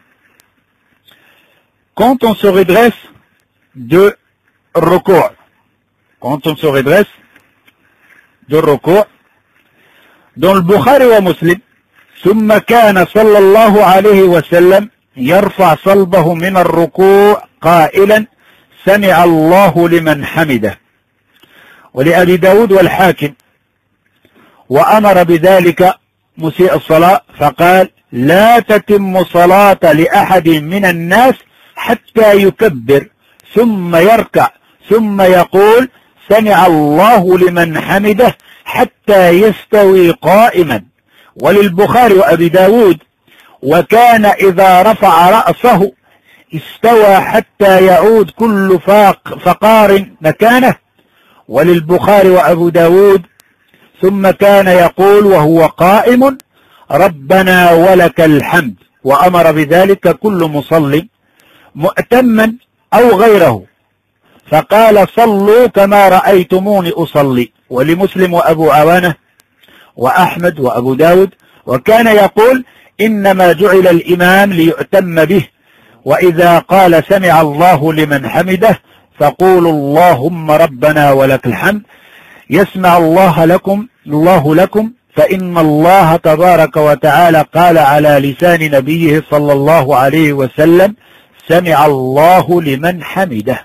Quand on se redresse de recours, quand on se redresse de recours, dans le Bukhari wa Muslim, ثم كان صلى الله عليه وسلم يرفع صلبه من الركوع قائلا سمع الله لمن حمده. ولأبي داود والحاكم وأمر بذلك مسيء الصلاة فقال لا تتم صلاة لأحد من الناس حتى يكبر ثم يركع ثم يقول سمع الله لمن حمده حتى يستوي قائما. وللبخاري وأبي داود وكان إذا رفع رأسه استوى حتى يعود كل فقار مكانه. وللبخاري وأبو داود ثم كان يقول وهو قائم ربنا ولك الحمد، وأمر بذلك كل مصلي مؤتما أو غيره، فقال صلوا كما رأيتموني أصلي. ولمسلم وأبو عوانة وأحمد وأبو داود وكان يقول إنما جعل الإمام ليؤتم به، وإذا قال سمع الله لمن حمده فقولوا اللهم ربنا ولك الحمد يسمع الله لكم فإن الله تبارك وتعالى قال على لسان نبيه صلى الله عليه وسلم سمع الله لمن حمده.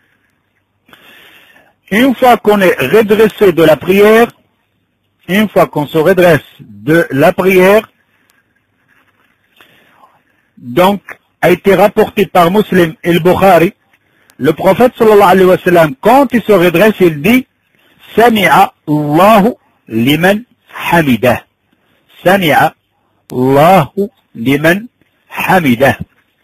Une fois qu'on est redressé de la prière, une fois qu'on se redresse de la prière, donc a été rapporté par Muslim et le Bukhari, le prophète sallallahu alayhi wa sallam, quand il se redresse, il dit Sami'a Allahu liman hamidah. Sami'a Allahu liman hamidah.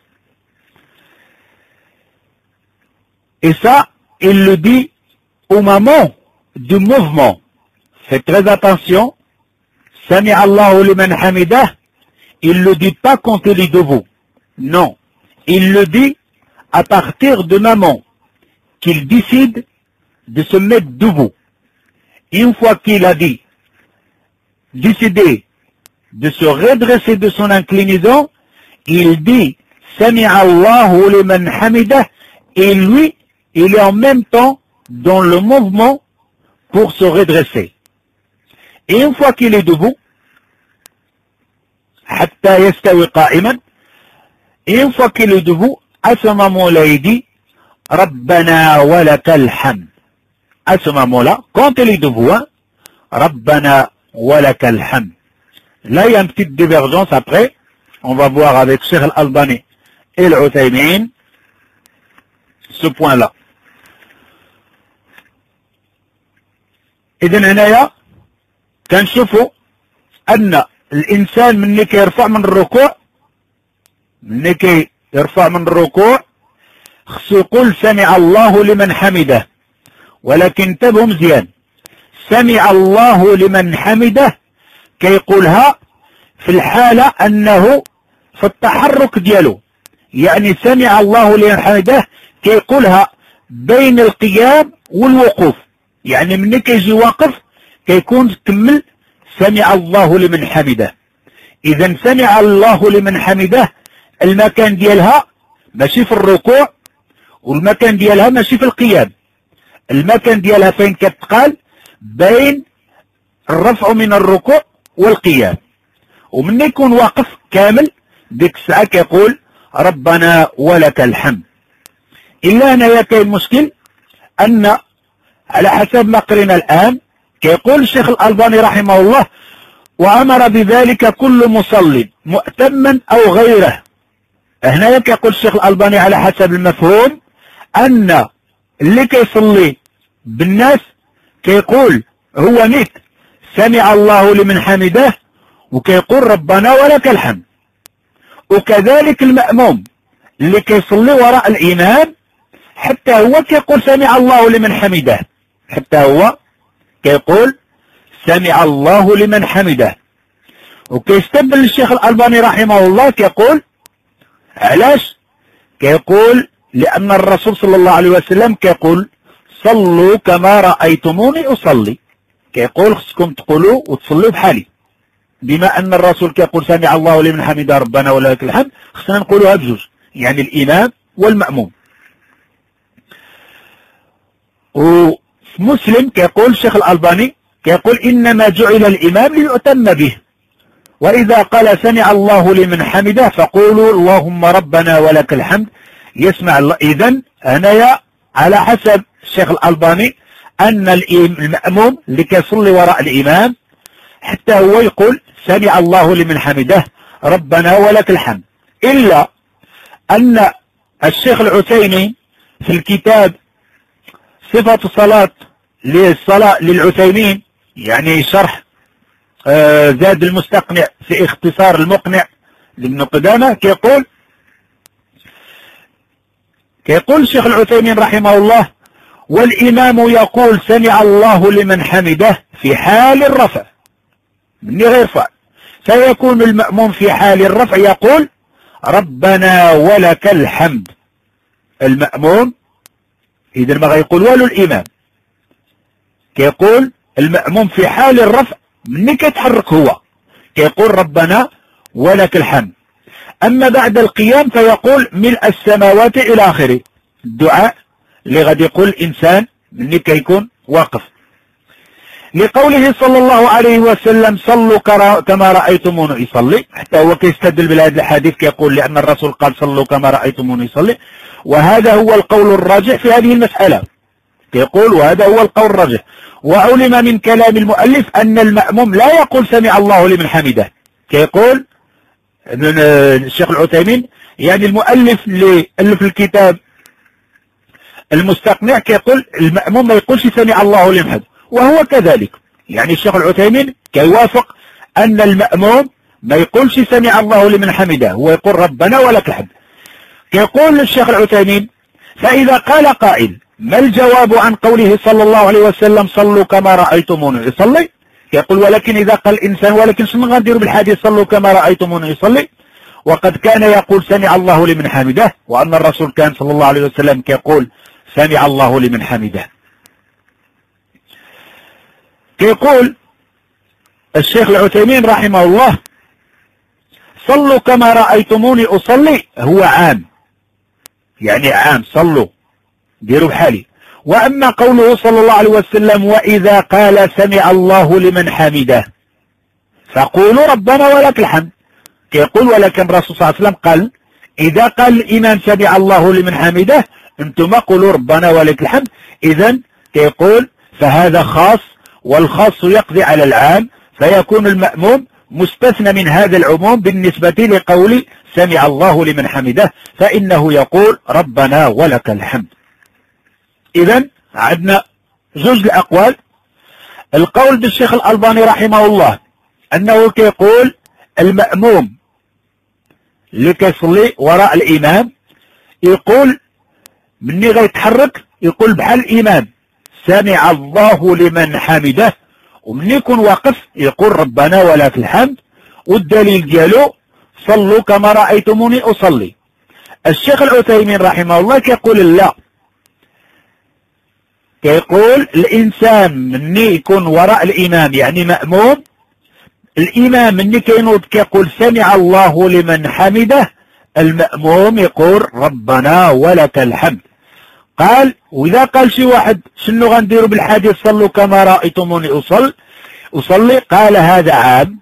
Et ça, il le dit au moment du mouvement. Faites très attention. Sami'a Allahu liman hamidah. Il ne le dit pas quand il est debout. Non. Il le dit à partir du moment qu'il décide de se mettre debout. Une fois qu'il a décidé de se redresser de son inclinaison, il dit Sami'a Allahu liman hamidah, et lui, il est en même temps dans le mouvement pour se redresser. Et une fois qu'il est debout, حتى يستوي قائما. Une fois qu'il est debout, à ce moment-là, il dit Rabbana wa lakal hamd. À ce moment-là, quand il est debout, Rabbana wa lakal hamd. Là, il y a une petite divergence après. On va voir avec Cheikh Al-Albani et Al-Uthaymin ce point-là. إذن هنايا كنشوفوا أن الإنسان من كي يرفع من الركوع خصو يقول سمع الله لمن حمده، ولكن انتبهوا مزيان، سمع الله لمن حمده كيقولها في الحالة أنه في التحرك ديالو، يعني سمع الله لمن حمده كيقولها بين القيام والوقوف، يعني من كيجي واقف كيكون كمل سمع الله لمن حمده. إذا سمع الله لمن حمده المكان ديالها ماشي في الركوع، والمكان ديالها ماشي في القيام، المكان ديالها فين كتقال بين الرفع من الركوع والقيام. ومن يكون واقف كامل ديك الساعة كيقول ربنا ولك الحمد. إلا هنايا كاين مشكل، أن على حسب ما قرينا الآن كيقول الشيخ الألباني رحمه الله وأمر بذلك كل مصلي مؤتما أو غيره. هنا كيقول الشيخ الألباني على حسب المفهوم أن اللي كيصلي بالناس كيقول هو نيت سمع الله لمن حمده وكيقول ربنا ولك الحمد. وكذلك المأموم اللي كيصلي وراء الإمام حتى هو كيقول سمع الله لمن حمده، حتى هو كيقول سمع الله لمن حمده. وكيستدل الشيخ الألباني رحمه الله كيقول علاش؟ كيقول لأن الرسول صلى الله عليه وسلم كيقول صلوا كما رأيتموني أصلي، كيقول خصكم تقولوا وتصلوا بحالي. بما أن الرسول كيقول سمع الله لمن حمده ربنا ولك الحمد، خصنا نقولوها بجوج، يعني الإمام والمأموم. وفي مسلم كيقول الشيخ الألباني كيقول إنما جعل الإمام ليؤتم به، وإذا قال سمع الله لمن حمده فقولوا اللهم ربنا ولك الحمد يسمع الله. إذن هنايا على حسب الشيخ الألباني أن المأموم اللي كيصلي وراء الإمام حتى هو يقول سمع الله لمن حمده ربنا ولك الحمد. إلا أن الشيخ العثيمين في الكتاب صفة الصلاة للعثيمين، يعني شرح زاد المستقنع في اختصار المقنع لابن قدامة، كيقول الشيخ العثيمين رحمه الله والإمام يقول سمع الله لمن حمده في حال الرفع من غير يرفع، فيكون المأموم في حال الرفع يقول ربنا ولك الحمد. المأموم إذا ما غيقول والو الإمام، كيقول المأموم في حال الرفع من كيتحرك هو كيقول ربنا ولك الحمد. أما بعد القيام فيقول ملء السماوات إلى آخره، الدعاء اللي غادي يقول الإنسان من كيكون واقف، لقوله صلى الله عليه وسلم صلوا كما رأيتموني يصلي. حتى هو كيستدل بهذا الحديث كيقول لأن الرسول قال صلوا كما رأيتموني يصلي، وهذا هو القول الراجح في هذه المسألة، كيقول وهذا هو القول الراجح. وعلم من كلام المؤلف أن المأموم لا يقول سمع الله لمن حمده، كيقول الشيخ العثيمين يعني المؤلف اللي ألف الكتاب المستقنع كيقول المأموم ما يقولش سمع الله لمن حمده، وهو كذلك. يعني الشيخ العثيمين كيوافق أن المأموم ما يقولش سمع الله لمن حمده، هو يقول ربنا ولك الحمد. كيقول الشيخ العثيمين فإذا قال قائل ما الجواب عن قوله صلى الله عليه وسلم صلوا كما رأيتموني يصلي؟ يقول ولكن إذا قال الإنسان ولكن شنو غنديروا بالحديث صلوا كما رأيتموني يصلي وقد كان يقول سمع الله لمن حمده، وأن الرسول كان صلى الله عليه وسلم كيقول سمع الله لمن حمده. كيقول الشيخ العثيمين رحمه الله صلوا كما رأيتموني أصلي هو عام، يعني عام صلوا ديروا بحالي. وأما قوله صلى الله عليه وسلم وإذا قال سمع الله لمن حمده فقولوا ربنا ولك الحمد، كيقول ولكن الرسول صلى الله عليه وسلم قال إذا قال الإمام سمع الله لمن حمده أنتم قولوا ربنا ولك الحمد. إذن كيقول فهذا خاص، والخاص يقضي على العام، فيكون المأموم مستثنى من هذا العموم بالنسبة لقول سمع الله لمن حمده، فإنه يقول ربنا ولك الحمد. إذن عندنا جوج الأقوال. القول بالشيخ الألباني رحمه الله أنه كيقول المأموم اللي كيصلي وراء الإمام يقول مني غيتحرك يقول بحال الإمام سمع الله لمن حمده، ومن يكون واقف يقول ربنا ولك الحمد، والدليل ديالو صلوا كما رأيتموني أصلي. الشيخ العثيمين رحمه الله كيقول لا، كيقول الإنسان مني يكون وراء الإمام يعني مأموم، الإمام مني كينوض كيقول سمع الله لمن حمده، المأموم يقول ربنا ولك الحمد. قال وإذا قال شي واحد شنو غنديروا بالحديث صلوا كما رأيتموني أصلي، قال هذا عام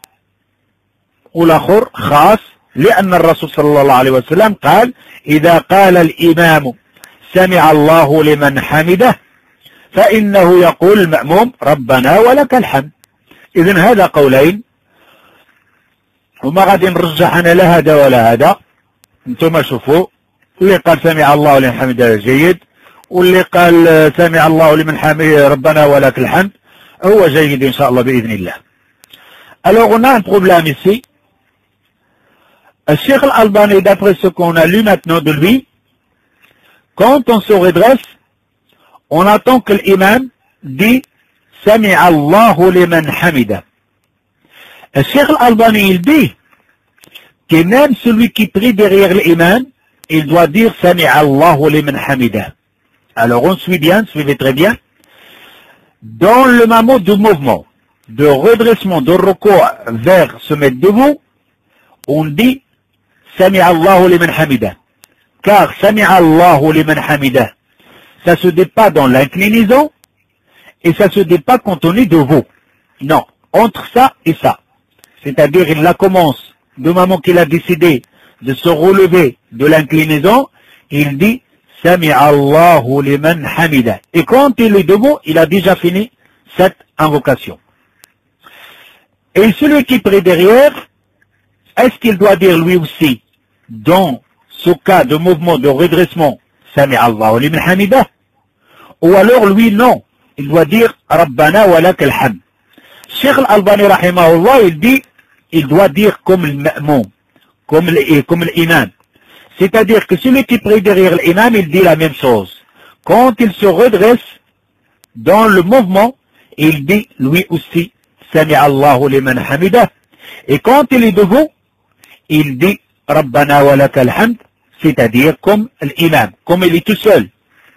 والآخر خاص، لأن الرسول صلى الله عليه وسلم قال إذا قال الإمام سمع الله لمن حمده فإنه يقول المأموم ربنا ولك الحمد. إذن هذا قولين، وما غادي نرجح أنا لا هذا ولا هذا، انتم شوفوا اللي قال سمع الله لمن حمده جيد، واللي قال سمع الله لمن حمده ربنا ولك الحمد هو جيد إن شاء الله بإذن الله. Alors on a un problème ici. Cheikh Al-Albani, d'après ce qu'on a lu maintenant de lui, quand on se redresse, on attend que l'imam dit Sami'a Allahu liman hamida. Cheikh Al-Albani il dit que même celui qui prie derrière l'imam, il doit dire Sami'a Allahu liman hamida. Alors on suit bien, suivez très bien. Dans le moment du mouvement, de redressement, de recours vers se mettre debout, on dit Sami'a Allahu liman hamida. Car Sami'a Allahu liman hamida, ça se dit pas dans l'inclinaison et ça se dit pas quand on est debout. Non, entre ça et ça. C'est-à-dire il la commence du moment qu'il a décidé de se relever de l'inclinaison, il dit Sami'a Allahu liman hamida. Et quand il est debout, il a déjà fini cette invocation. Et celui qui prie derrière, est-ce qu'il doit dire lui aussi, dans ce cas de mouvement de redressement, Sami'a Allahu liman hamida? Ou alors lui non, il doit dire Rabbana wa lak al-hamd. Cheikh Al-Albani rahimahullah, il dit, il doit dire comme le ma'moum, comme l'imam. C'est-à-dire que celui qui prie derrière l'imam, il dit la même chose. Quand il se redresse dans le mouvement, il dit lui aussi Sami'a Allahu liman hamida. Et quand il est debout, il dit Rabbana wa lak al-hamd, c'est-à-dire comme l'imam, comme il est tout seul.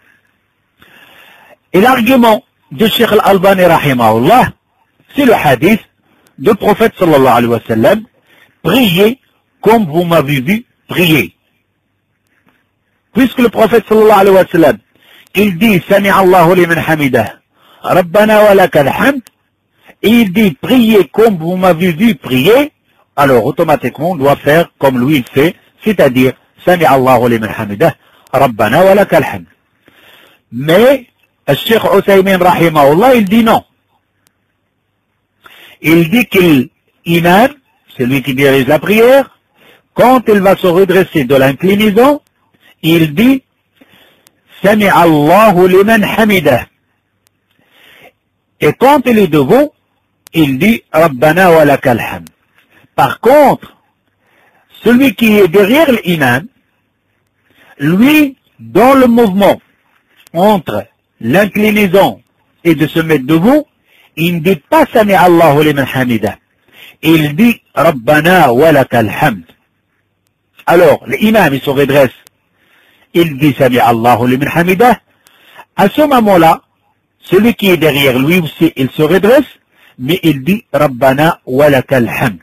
Et l'argument de Cheikh Al-Albani rahimahullah, c'est le hadith du prophète sallallahu alayhi wa sallam, priez comme vous m'avez vu prier. Puisque le prophète sallallahu alayhi wa sallam, il dit Sami'a Allahu liman hamidah, Rabbana wa lak al-hamd, et il dit priez comme vous m'avez vu prier, alors automatiquement on doit faire comme lui il fait, c'est-à-dire Sami'a Allahu liman hamidah, Rabbana wa lak al-hamd. Mais le Cheikh Uthaymin rahimahullah, il dit non. Il dit que l'imam, celui qui dirige la prière, quand il va se redresser de l'inclinaison, il dit Sami'a Allahu liman hamidah. Et quand il est debout, il dit Rabbana wa lak al-hamd. Par contre, celui qui est derrière l'imam, lui, dans le mouvement entre l'inclinaison et de se mettre debout, il ne dit pas Sami'a Allahu liman hamidah. Il dit Rabbana wa lak al-hamd. Alors, l'imam, il se redresse, il dit Sami'a Allahu liman hamidah. À ce moment-là, celui qui est derrière lui aussi, il se redresse, mais il dit Rabbana wa lak al-hamd.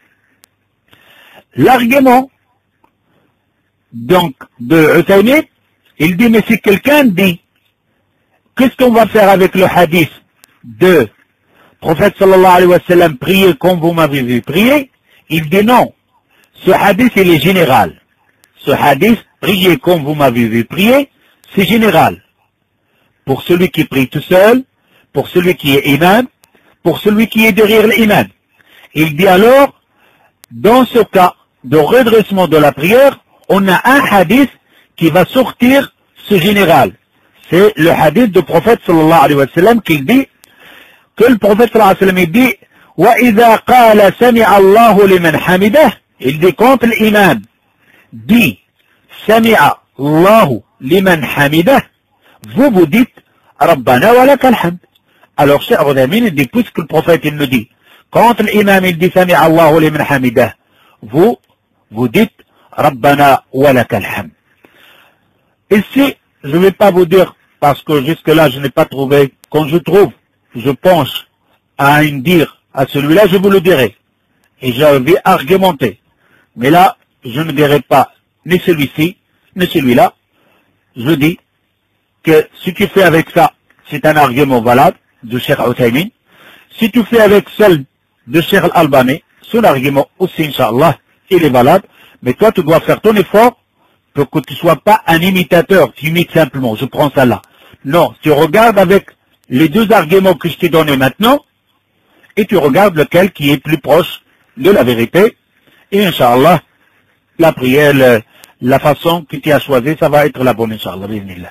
L'argument, donc, de Uthaymin, il dit, mais si quelqu'un dit, qu'est-ce qu'on va faire avec le hadith de prophète sallallahu alayhi wa sallam, priez comme vous m'avez vu prier? Il dit non. Ce hadith, il est général. Ce hadith, priez comme vous m'avez vu prier, c'est général. Pour celui qui prie tout seul, pour celui qui est imam, pour celui qui est derrière l'imam. Il dit alors, dans ce cas de redressement de la prière, on a un hadith qui va sortir ce général. C'est le hadith du prophète sallallahu alayhi wa sallam qui dit que le prophète sallallahu alayhi wa sallam il dit وَإِذَا قَالَ سَمِعَ اللَّهُ لِمَنْ حَمِدَهُ. Il dit quand l'imam dit سَمِعَ اللَّهُ لِمَنْ حَمِدَهُ, vous dites رَبَّنَا وَلَكَ الْحَمْدُ. Alors Cheikh Oudamine il dit puisque le prophète il nous dit quand l'imam il dit سَمِعَ اللَّهُ لِمَنْ حَمِدَهُ, vous dites رَبَّنَا وَلَكَ الْحَمْدُ. Ici, je ne vais pas vous dire, parce que jusque-là, je n'ai pas trouvé. Quand je penche à un dire à celui-là, je vous le dirai. Et je vais argumenter. Mais là, je ne dirai pas ni celui-ci, ni celui-là. Je dis que si tu fais avec ça, c'est un argument valable de Cheikh Oudamine. Si tu fais avec celle de Cheikh Al-Albani, son argument aussi, Inch'Allah, il est valable. Mais toi, tu dois faire ton effort pour que tu ne sois pas un imitateur, tu imites simplement, je prends ça là. Non, tu regardes avec les deux arguments que je t'ai donnés maintenant, et tu regardes lequel qui est plus proche de la vérité, et Inch'Allah, la prière, la façon que tu as choisie, ça va être la bonne, Inch'Allah, bismillah.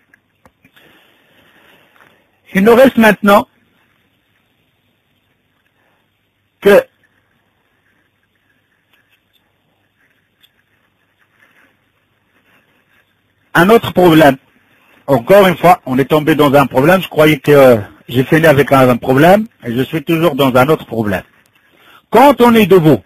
Il nous reste maintenant que un autre problème. Encore une fois, on est tombé dans un problème. Je croyais que j'ai fini avec un problème et je suis toujours dans un autre problème. Quand on est debout,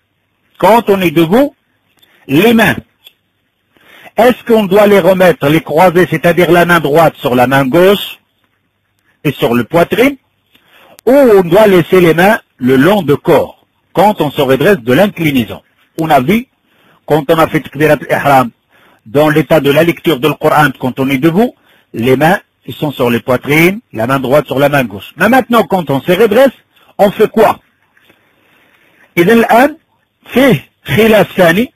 les mains, est-ce qu'on doit les remettre, les croiser, c'est-à-dire la main droite sur la main gauche et sur le poitrine, ou on doit laisser les mains le long du corps quand on se redresse de l'inclinaison? On a vu, quand on a fait Takbirat al-Ihram, dans l'état de la lecture du Coran, quand on est debout, les mains ils sont sur les poitrines, la main droite sur la main gauche. Mais maintenant, quand on se redresse, on fait quoi? إذن الآن فيه خلاف ثاني،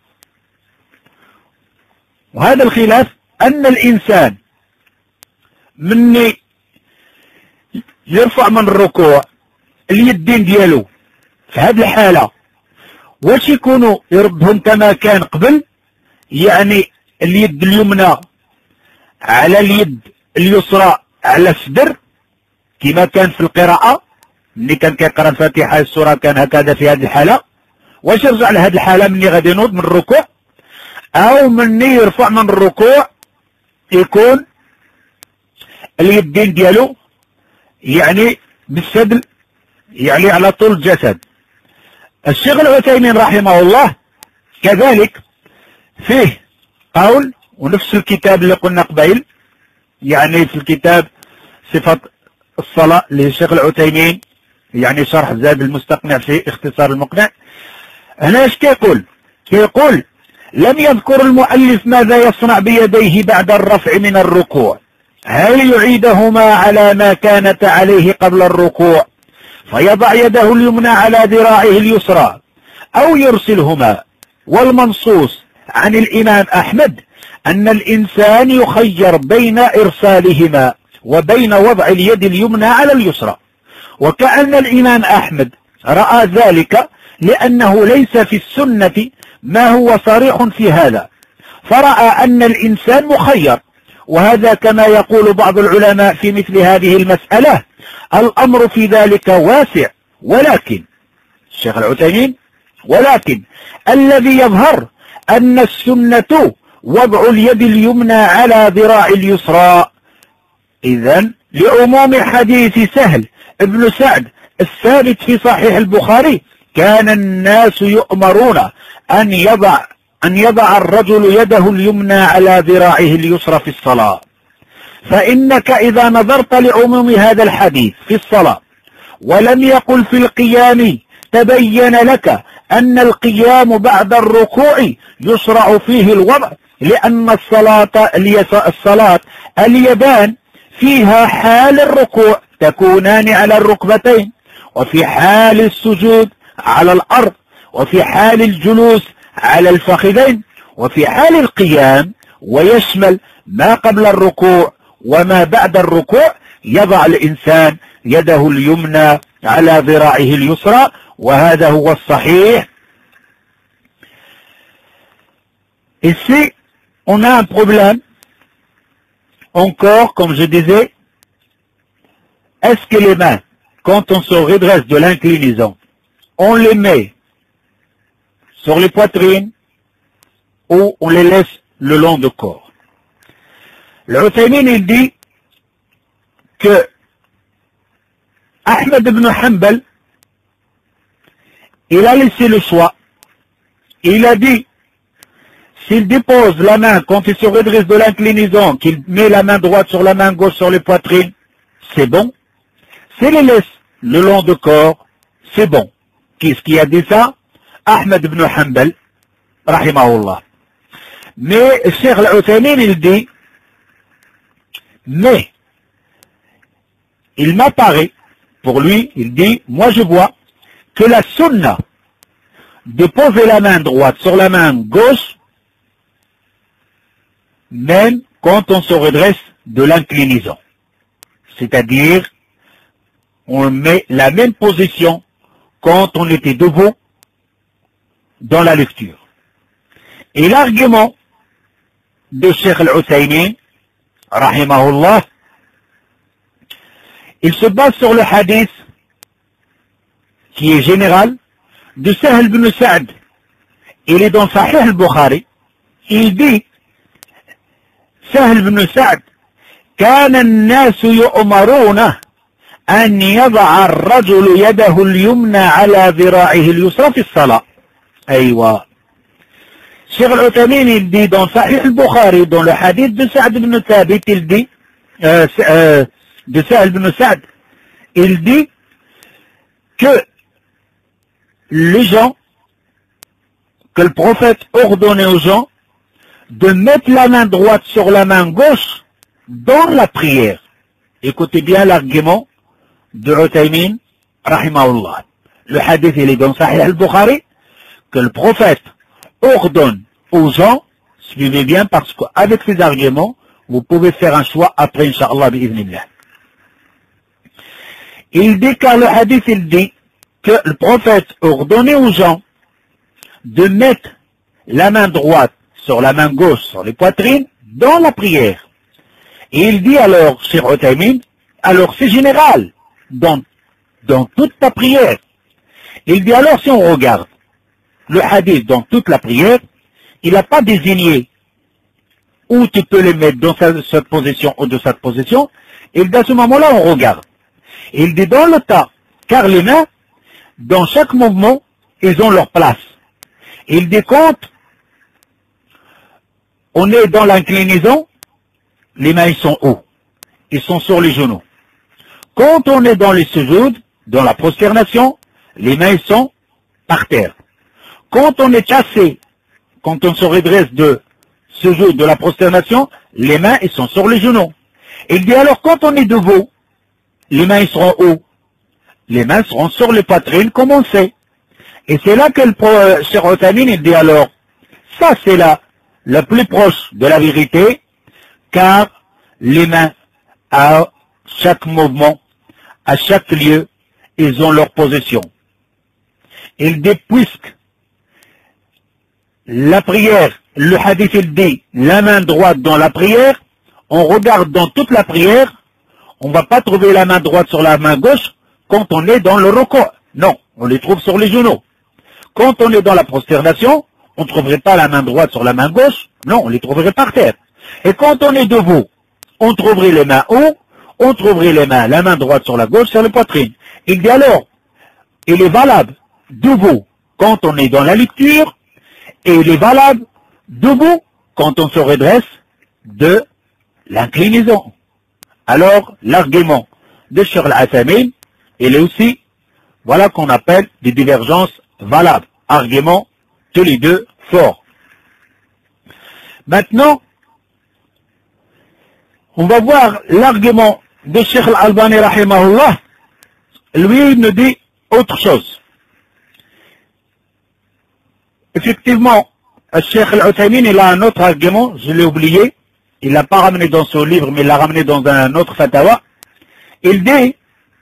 وهذا الخلاف أن الإنسان من يرفع من الركوع اليدين ديالو في هذه الحالة واش يكونوا يردهم كما كان قبل، يعني اليد اليمنى على اليد اليسرى على الصدر كما كان في القراءة ملي كان كيقرا الفاتحة السورة كان هكذا في هذه الحالة، واش يرجع لهذه الحالة مني غادي ينوض من الركوع، أو مني يرفع من الركوع يكون اليدين ديالو يعني بالسدل يعني على طول الجسد. الشيخ العثيمين رحمه الله كذلك فيه قول، ونفس الكتاب اللي قلنا قبيل، يعني في الكتاب صفة الصلاة للشيخ العثيمين، يعني شرح زاد المستقنع في اختصار المقنع. هنا ايش كيقول؟ كيقول لم يذكر المؤلف ماذا يصنع بيديه بعد الرفع من الركوع، هل يعيدهما على ما كانت عليه قبل الركوع فيضع يده اليمنى على ذراعه اليسرى أو يرسلهما؟ والمنصوص عن الإمام أحمد أن الإنسان يخير بين إرسالهما وبين وضع اليد اليمنى على اليسرى، وكأن الإمام أحمد رأى ذلك لأنه ليس في السنة ما هو صريح في هذا، فرأى أن الإنسان مخير. وهذا كما يقول بعض العلماء في مثل هذه المسألة الأمر في ذلك واسع، ولكن الشيخ العثيمين ولكن الذي يظهر أن السنة وضع اليد اليمنى على ذراع اليسرى. إذن لعموم حديث سهل ابن سعد الثابت في صحيح البخاري كان الناس يؤمرون أن يضع الرجل يده اليمنى على ذراعه اليسرى في الصلاة. فإنك إذا نظرت لعموم هذا الحديث في الصلاة ولم يقل في القيام تبين لك أن القيام بعد الركوع يشرع فيه الوضع، لأن الصلاة اليدان فيها حال الركوع تكونان على الركبتين، وفي حال السجود على الأرض، وفي حال الجلوس على الفخذين وفي حال القيام، ويشمل ما قبل الركوع وما بعد الركوع، يضع الإنسان يده اليمنى على ذراعه اليسرى، وهذا هو الصحيح. Ici, on a un problème encore, comme je disais. Est-ce que les mains, quand on se redresse de l'inclinaison, on les met sur les poitrines ou on les laisse le long du corps? Le Uthaymin, il dit que Ahmed ibn Hanbal, il a laissé le choix. Il a dit, s'il dépose la main quand il se redresse de l'inclinaison, qu'il met la main droite sur la main gauche sur les poitrines, c'est bon. S'il les laisse le long du corps, c'est bon. Qu'est-ce qui a dit ça? Ahmed ibn Hanbal, rahimahullah. Mais Cheikh Al-Uthaymin, il dit, mais il m'apparaît, pour lui, il dit, moi je vois que la sunna de poser la main droite sur la main gauche, même quand on se redresse de l'inclinaison. C'est-à-dire, on met la même position quand on était debout dans la lecture. Et l'argument de Cheikh Al-Uthaymin, rahimahullah, il se base sur le hadith qui est général de Sahl ibn Sa'd. Il est dans Sahih al-Bukhari. Il dit, Sahl ibn Sa'd, كان الناس يؤمرون أن يضع الرجل يده اليمنى على ذراعه اليسرى في الصلاة. أيوة. Cheikh Al-Uthaymin, il dit dans Sahih al-Bukhari, dans le hadith de Sa'd ibn Thabit, il dit, de Sahl ibn Sa'd, il dit que les gens, que le prophète ordonnait aux gens de mettre la main droite sur la main gauche dans la prière. Écoutez bien l'argument de Uthaymin, rahimahullah. Le hadith, il est dans Sahih al-Bukhari, que le prophète ordonne aux gens, suivez bien, parce qu'avec ces arguments, vous pouvez faire un choix après, Inch'Allah, bi'idhnillah. Il dit, car le hadith, il dit que le prophète ordonnait aux gens de mettre la main droite sur la main gauche, sur les poitrines, dans la prière. Et il dit alors, Cheikh Uthaymin, alors c'est général, dans toute ta prière. Il dit alors, si on regarde le hadith dans toute la prière, il n'a pas désigné où tu peux les mettre dans cette position ou de cette position. Et à ce moment-là, on regarde. Il dit dans le tas, car les mains, dans chaque mouvement, ils ont leur place. Il dit quand on est dans l'inclinaison, les mains ils sont hauts. Ils sont sur les genoux. Quand on est dans les sujouds, dans la prosternation, les mains ils sont par terre. Quand on est cassé, quand on se redresse de sujoud, de la prosternation, les mains ils sont sur les genoux. Il dit alors quand on est debout, les mains ils seront hauts. Les mains seront sur les poitrines comme on sait. Et c'est là que le Cheikh Uthaymin, il dit alors, ça c'est là le plus proche de la vérité, car les mains, à chaque mouvement, à chaque lieu, ils ont leur position. Il dit, puisque la prière, le hadith il dit, la main droite dans la prière, on regarde dans toute la prière, on ne va pas trouver la main droite sur la main gauche quand on est dans le rukû. Non, on les trouve sur les genoux. Quand on est dans la prosternation, on ne trouverait pas la main droite sur la main gauche. Non, on les trouverait par terre. Et quand on est debout, on trouverait les mains haut, on trouverait les mains, la main droite sur la gauche, sur la poitrine. Il dit alors, il est valable debout quand on est dans la lecture, et il est valable debout quand on se redresse de l'inclinaison. Alors, l'argument de Cheikh Al-Uthaymin, il est aussi, voilà qu'on appelle des divergences valables. Arguments, tous les deux, forts. Maintenant, on va voir l'argument de Cheikh Al-Albani, rahimahullah. Lui, il nous dit autre chose. Effectivement, Cheikh Al-Uthaymin, il a un autre argument, je l'ai oublié. Il l'a pas ramené dans son livre, mais il l'a ramené dans un autre fatawa. Il dit,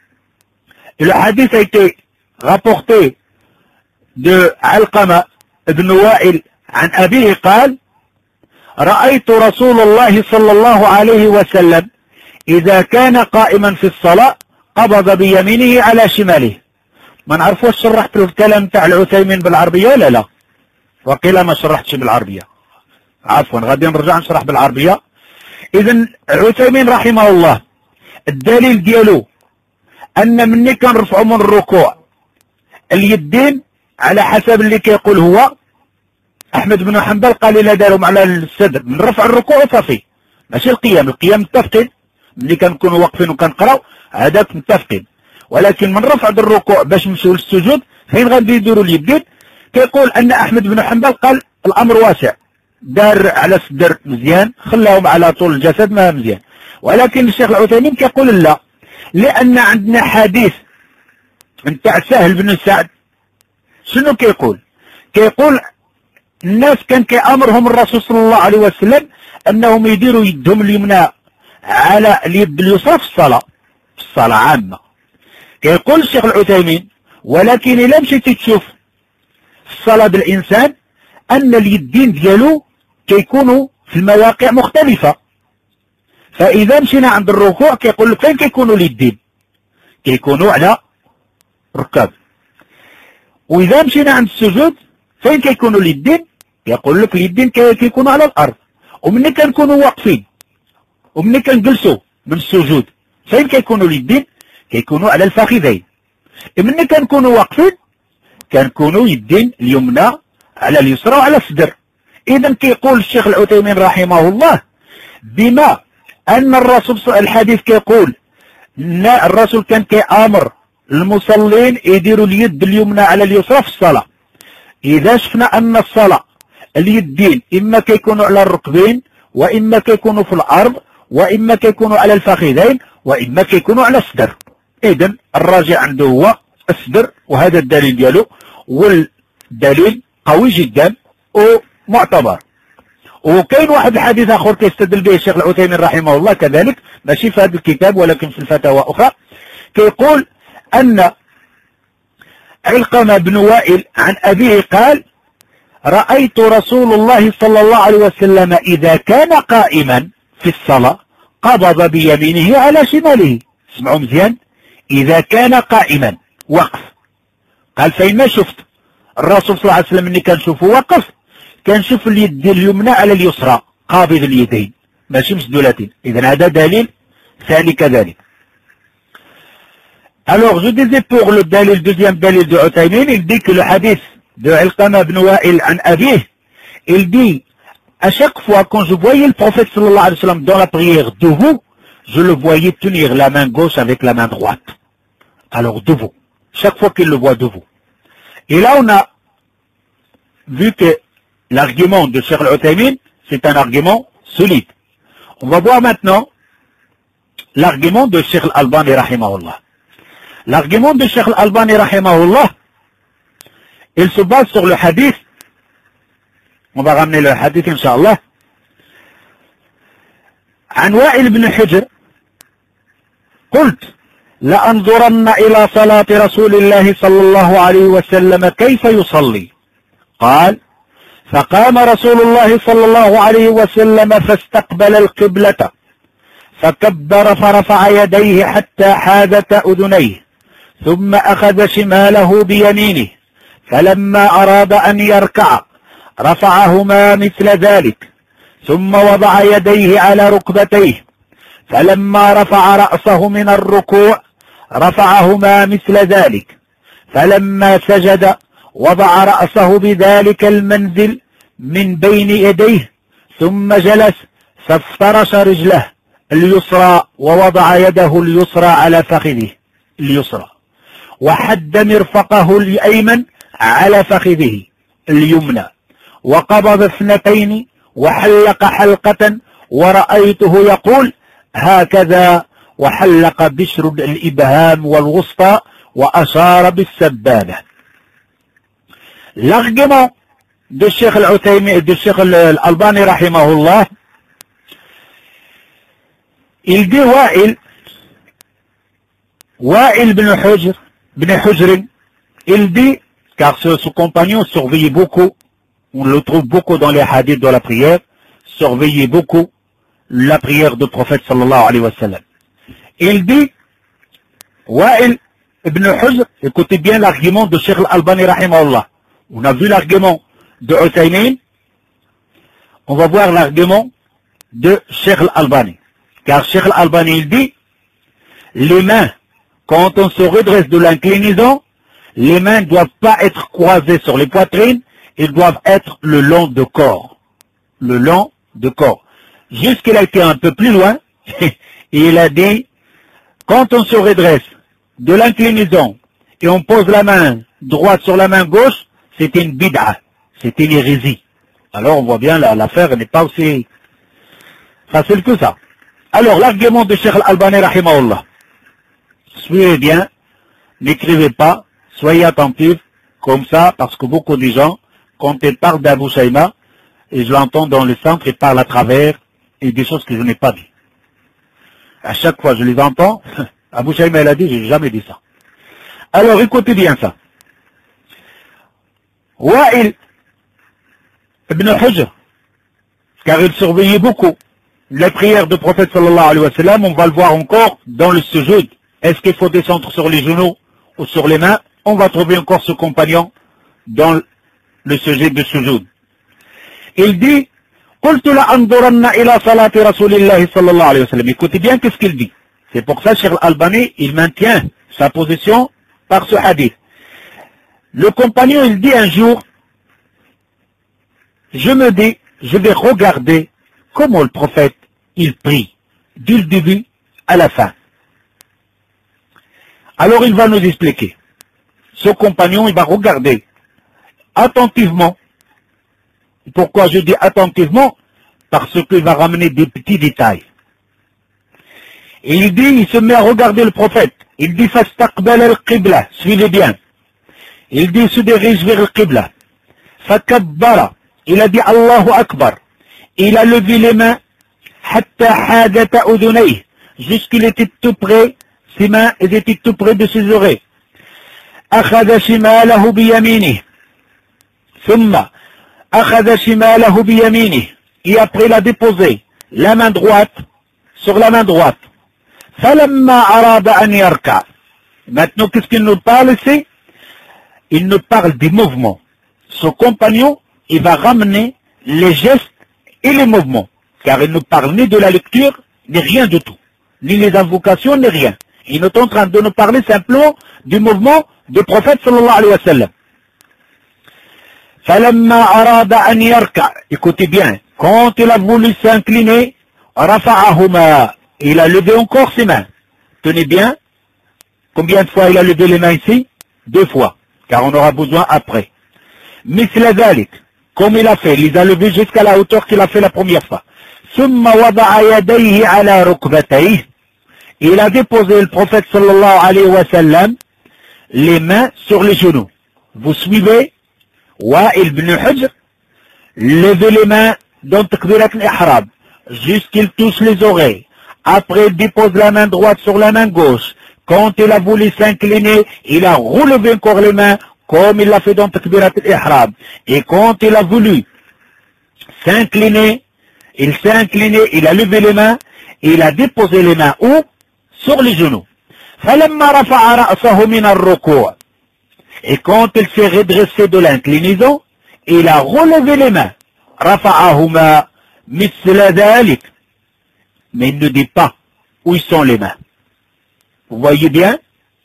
le hadith a été rapporté de Alqama ibn Wa'il عن أبيه قال رأيت رسول الله صلى الله عليه وسلم إذا كان قائما في الصلاة قبض بيمينه على شماله. ما نعرفوش شرحت الكلام تاع العثيمين بالعربية ولا لا؟ وقيل ما شرحتش بالعربية، عفوا غادي نرجع نشرح بالعربية. إذن العثيمين رحمه الله الدليل ديالو أن مني كنرفعوا من الركوع اليدين على حسب اللي كيقول هو أحمد بن حنبل، قال إلا دارهم على الصدر من رفع الركوع صافي، ماشي القيام. القيام متفقين، ملي كنكونوا واقفين وكنقراو هذاك متفقين، ولكن من رفع الركوع باش نمشيو للسجود فين غادي يديروا اليدين؟ كيقول أن أحمد بن حنبل قال الأمر واسع، دار على الصدر مزيان، خلاهم على طول الجسد ما مزيان. ولكن الشيخ العثيمين كيقول لا، لأن عندنا حديث نتاع سهل بن سعد. شنو كيقول؟ كيقول الناس كان كيأمرهم الرسول صلى الله عليه وسلم أنهم يديروا يدهم اليمنى على اليد اليسرى في الصلاة عامة. كيقول الشيخ العثيمين ولكن إلا مشيتي تشوف في الصلاة بالإنسان أن اليدين ديالو كيكونوا في المواقع مختلفة. فإذا مشينا عند الركوع كيقول لك فين كيكونوا اليدين؟ كيكونوا على ركاب. وإذا مشينا عند السجود فين كيكونوا اليدين؟ يقول لك اليدين كيكونوا على الأرض. ومني كنكونوا واقفين ومني كنجلسوا من السجود فين كيكونوا اليدين؟ كيكونوا على الفخذين. مني كنكونوا واقفين كنكونوا يدين اليمنى على اليسرى وعلى الصدر. إذا كيقول الشيخ العثيمين رحمه الله بما أن الرسول الحديث كيقول أن الرسول كان كيأمر المصلين يديروا اليد اليمنى على اليسرى في الصلاة. إذا شفنا أن الصلاة اليدين إما كيكونوا على الركبين وإما كيكونوا في الأرض وإما كيكونوا على الفخذين وإما كيكونوا على الصدر، إذن الراجع عنده هو الصدر، وهذا الدليل ديالو، والدليل قوي جدا ومعتبر. وكاين واحد الحديث آخر كيستدل به الشيخ العثيمين رحمه الله كذلك، ماشي في هذا الكتاب ولكن في الفتاوى أخرى، كيقول أن علقمة بن وائل عن أبيه قال رأيت رسول الله صلى الله عليه وسلم إذا كان قائما في الصلاة قبض بيمينه على شماله. اسمعوا مزيان، إذا كان قائما وقف. قال فإن شفت الرسول صلى الله عليه وسلم اللي كنشوفه وقف كنشوف اليد اليمنى على اليسرى قابض اليدين ماشي مسدولتين. إذن هذا دليل ثاني كذلك. Alors, je disais pour le deuxième dalil de Uthaymin, il dit que le hadith de Alqama ibn Wa'il an Abih, il dit, à chaque fois quand je voyais le prophète sallallahu alayhi wa sallam dans la prière debout, je le voyais tenir la main gauche avec la main droite. Alors debout, chaque fois qu'il le voit debout. Et là on a vu que l'argument de Cheikh Al-Uthaymin, c'est un argument solide. On va voir maintenant l'argument de Cheikh Al-Albani rahimahullah. L'argument de Cheikh Al-Albani rahimahullah, il se base sur le hadith. On va ramener le hadith incha'Allah. عن وائل بن حجر قلت لأنظرن إلى صلاة رسول الله صلى الله عليه وسلم كيف يصلي. قال فقام رسول الله صلى الله عليه وسلم فاستقبل القبلة فكبر فرفع يديه حتى حاذت أذنيه ثم أخذ شماله بيمينه فلما أراد أن يركع رفعهما مثل ذلك ثم وضع يديه على ركبتيه فلما رفع رأسه من الركوع رفعهما مثل ذلك فلما سجد وضع رأسه بذلك المنزل من بين يديه ثم جلس فافترش رجله اليسرى ووضع يده اليسرى على فخذه اليسرى وحد مرفقه الأيمن على فخذه اليمنى وقبض اثنتين وحلق حلقة ورأيته يقول هكذا وحلق بشر الإبهام والوسطى وأشار بالسبابة. L'argument de Cheikh Al-Uthaymi et de Cheikh Al-Albani rahimahullah, il dit Wa'il bin Hujr, il dit, car ce compagnon surveillait beaucoup, on le trouve beaucoup dans les hadiths de la prière, surveillait beaucoup la prière du prophète sallallahu alayhi wa sallam. Il dit, Wa'il ibn Hujr, écoutez bien l'argument de Cheikh Al-Albani rahimahullah. On a vu l'argument de Uthaymin, on va voir l'argument de Cheikh Al-Albani. Car Cheikh Al-Albani, il dit, les mains, quand on se redresse de l'inclinaison, les mains ne doivent pas être croisées sur les poitrines, ils doivent être le long de corps. Le long de corps. Jusqu'il a été un peu plus loin, et il a dit, quand on se redresse de l'inclinaison et on pose la main droite sur la main gauche, c'est une bid'a, c'est une hérésie. Alors on voit bien l'affaire n'est pas aussi facile que ça. Alors l'argument de Cheikh Al-Albani rahimahullah. Suivez bien, n'écrivez pas, soyez attentifs comme ça, parce que beaucoup de gens, quand ils parlent d'Abu Shayma, et je l'entends dans le centre, ils parlent à travers et des choses que je n'ai pas dit. À chaque fois je les entends, Abu Shayma il a dit, j'ai jamais dit ça. Alors écoutez bien ça. Wa'il ibn Hujr, car il surveillait beaucoup les prières du prophète sallallahu alayhi wa sallam, on va le voir encore dans le sujoud. Est-ce qu'il faut descendre sur les genoux ou sur les mains? On va trouver encore ce compagnon dans le sujet de sujoud. Il dit, قلت لأنظرن إلى صلاة رسول الله صلى الله عليه وسلم. Écoutez bien qu'est-ce qu'il dit. C'est pour ça Cheikh Al-Albani, il maintient sa position par ce hadith. Le compagnon, il dit un jour, je me dis, je vais regarder comment le prophète, il prie, du début à la fin. Alors il va nous expliquer. Ce compagnon, il va regarder attentivement. Pourquoi je dis attentivement? Parce qu'il va ramener des petits détails. Et il dit, il se met à regarder le prophète. Il dit, fastaqbal al-qibla, suivez bien. Il dit, il se dirige vers le qibla. Fakabbara, il a dit Allahu Akbar. Il a levé les mains, hatta hadata udunayh, jusqu'il était tout près, ses mains étaient tout près de ses oreilles. Akhadha shimalahu biyaminih. Thumma, akhadha shimalahu biyaminih. Et après il a déposé la main droite sur la main droite. Falamma arada an yarka. Maintenant, qu'est-ce qu'il nous parle ici? Il nous parle des mouvements. Ce compagnon, il va ramener les gestes et les mouvements. Car il ne parle ni de la lecture, ni rien du tout. Ni les invocations, ni rien. Il est en train de nous parler simplement du mouvement du prophète sallallahu alayhi wa sallam. Falamma arada an yarka. Écoutez bien. Quand il a voulu s'incliner, rafa'ahuma. Il a levé encore ses mains. Tenez bien. Combien de fois il a levé les mains ici? 2 fois. Car on aura besoin après. Misla dhalik. Comme il a fait, il les a levés jusqu'à la hauteur qu'il a fait la première fois. Thumma wada'a yadayhi ala rukbatayhi. Il a déposé le prophète sallallahu alayhi wa sallam les mains sur les genoux. Vous suivez? Wa'il ibn Hujr, levez les mains dans takbirat al-ihram, jusqu'il touche les oreilles. Après, il dépose la main droite sur la main gauche. Quand il a voulu s'incliner, il a relevé encore les mains, comme il l'a fait dans takbirat al-ihram. Et quand il a voulu s'incliner, il s'est incliné, il a levé les mains, et il a déposé les mains où? Sur les genoux. فَلَمَّا رَفَعَ رَأْسَهُ مِنَ الرُّكُوعِ. Et quand il s'est redressé de l'inclinaison, il a relevé les mains. رَفَعَهُمَا مِثْلَ ذَلِكَ. Mais il ne dit pas où sont les mains. Vous voyez bien?